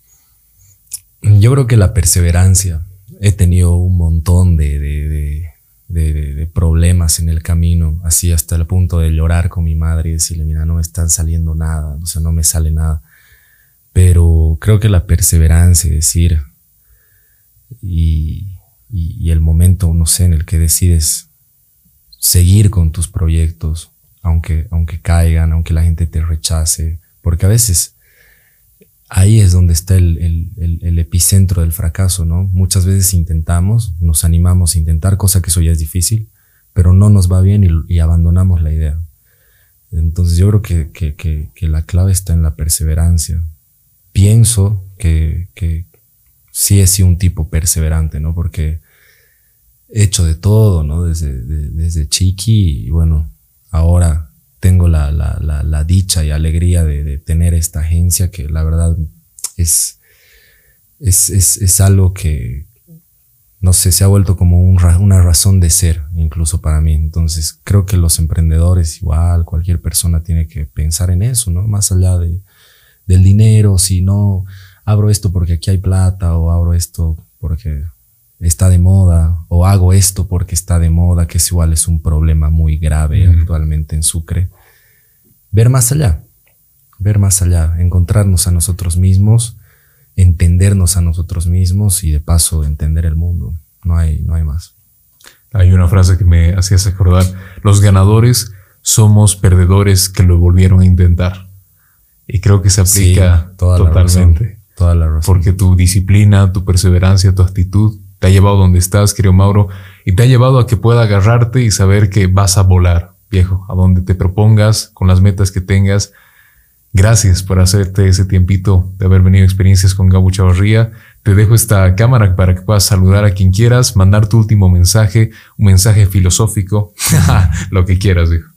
Speaker 2: Yo creo que la perseverancia. He tenido un montón de, de, de, de, de, de problemas en el camino, así hasta el punto de llorar con mi madre y decirle, mira, no me está saliendo nada, o sea, no me sale nada. Pero creo que la perseverancia, es decir, y, y, y el momento, no sé, en el que decides seguir con tus proyectos, aunque, aunque caigan, aunque la gente te rechace, porque a veces ahí es donde está el, el, el, el epicentro del fracaso, ¿no? Muchas veces intentamos, nos animamos a intentar, cosa que eso ya es difícil, pero no nos va bien y, y abandonamos la idea. Entonces yo creo que, que, que, que la clave está en la perseverancia. Pienso que, que sí he sido un tipo perseverante, ¿no? Porque he hecho de todo, ¿no? Desde, de, desde chiqui y bueno, ahora tengo la, la, la, la dicha y alegría de, de tener esta agencia que la verdad es, es, es, es algo que, no sé, se ha vuelto como un, una razón de ser incluso para mí. Entonces creo que los emprendedores, igual cualquier persona tiene que pensar en eso, ¿no? Más allá de, del dinero, si no abro esto porque aquí hay plata o abro esto porque está de moda o hago esto porque está de moda, que es igual es un problema muy grave mm. actualmente en Sucre. Ver más allá, ver más allá, encontrarnos a nosotros mismos, entendernos a nosotros mismos y de paso entender el mundo. No hay, no hay más.
Speaker 1: Hay una frase que me hacías acordar: los ganadores somos perdedores que lo volvieron a intentar. Y creo que se aplica sí, toda totalmente. La razón,
Speaker 2: toda la razón.
Speaker 1: Porque tu disciplina, tu perseverancia, tu actitud te ha llevado donde estás, querido Mauro, y te ha llevado a que pueda agarrarte y saber que vas a volar, viejo, a donde te propongas, con las metas que tengas. Gracias por hacerte ese tiempito de haber venido a Experiencias con Gabo Chavarría. Te dejo esta cámara para que puedas saludar a quien quieras, mandar tu último mensaje, un mensaje filosófico, lo que quieras, viejo.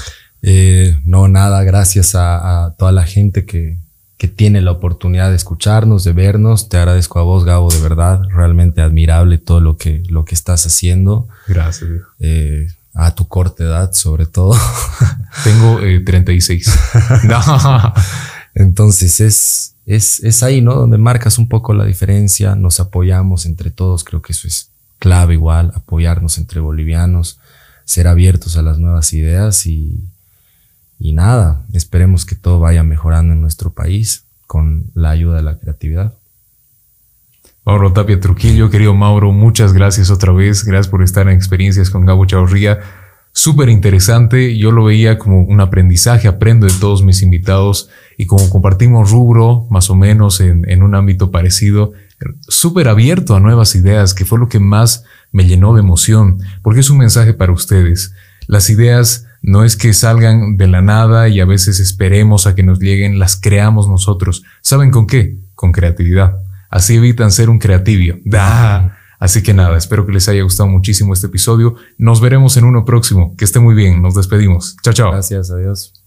Speaker 2: Eh, no, nada, gracias a, a toda la gente que, que tiene la oportunidad de escucharnos, de vernos. Te agradezco a vos, Gabo, de verdad, realmente admirable todo lo que, lo que estás haciendo.
Speaker 1: Gracias, viejo.
Speaker 2: Eh, a tu corta edad, sobre todo.
Speaker 1: Tengo eh, treinta y seis. No.
Speaker 2: Entonces es, es, es ahí, ¿no? Donde marcas un poco la diferencia, nos apoyamos entre todos, creo que eso es clave igual, apoyarnos entre bolivianos, ser abiertos a las nuevas ideas y, y nada, esperemos que todo vaya mejorando en nuestro país con la ayuda de la creatividad.
Speaker 1: Mauro Tapia Trujillo, querido Mauro, muchas gracias otra vez, gracias por estar en Experiencias con Gabo Chavarría. Súper interesante, yo lo veía como un aprendizaje, aprendo de todos mis invitados y como compartimos rubro más o menos en, en un ámbito parecido, súper abierto a nuevas ideas, que fue lo que más me llenó de emoción, porque es un mensaje para ustedes. Las ideas no es que salgan de la nada y a veces esperemos a que nos lleguen, las creamos nosotros. ¿Saben con qué? Con creatividad. Así evitan ser un creativio. ¡Ah! Así que nada, espero que les haya gustado muchísimo este episodio. Nos veremos en uno próximo. Que esté muy bien. Nos despedimos. Chao, chao.
Speaker 2: Gracias, adiós.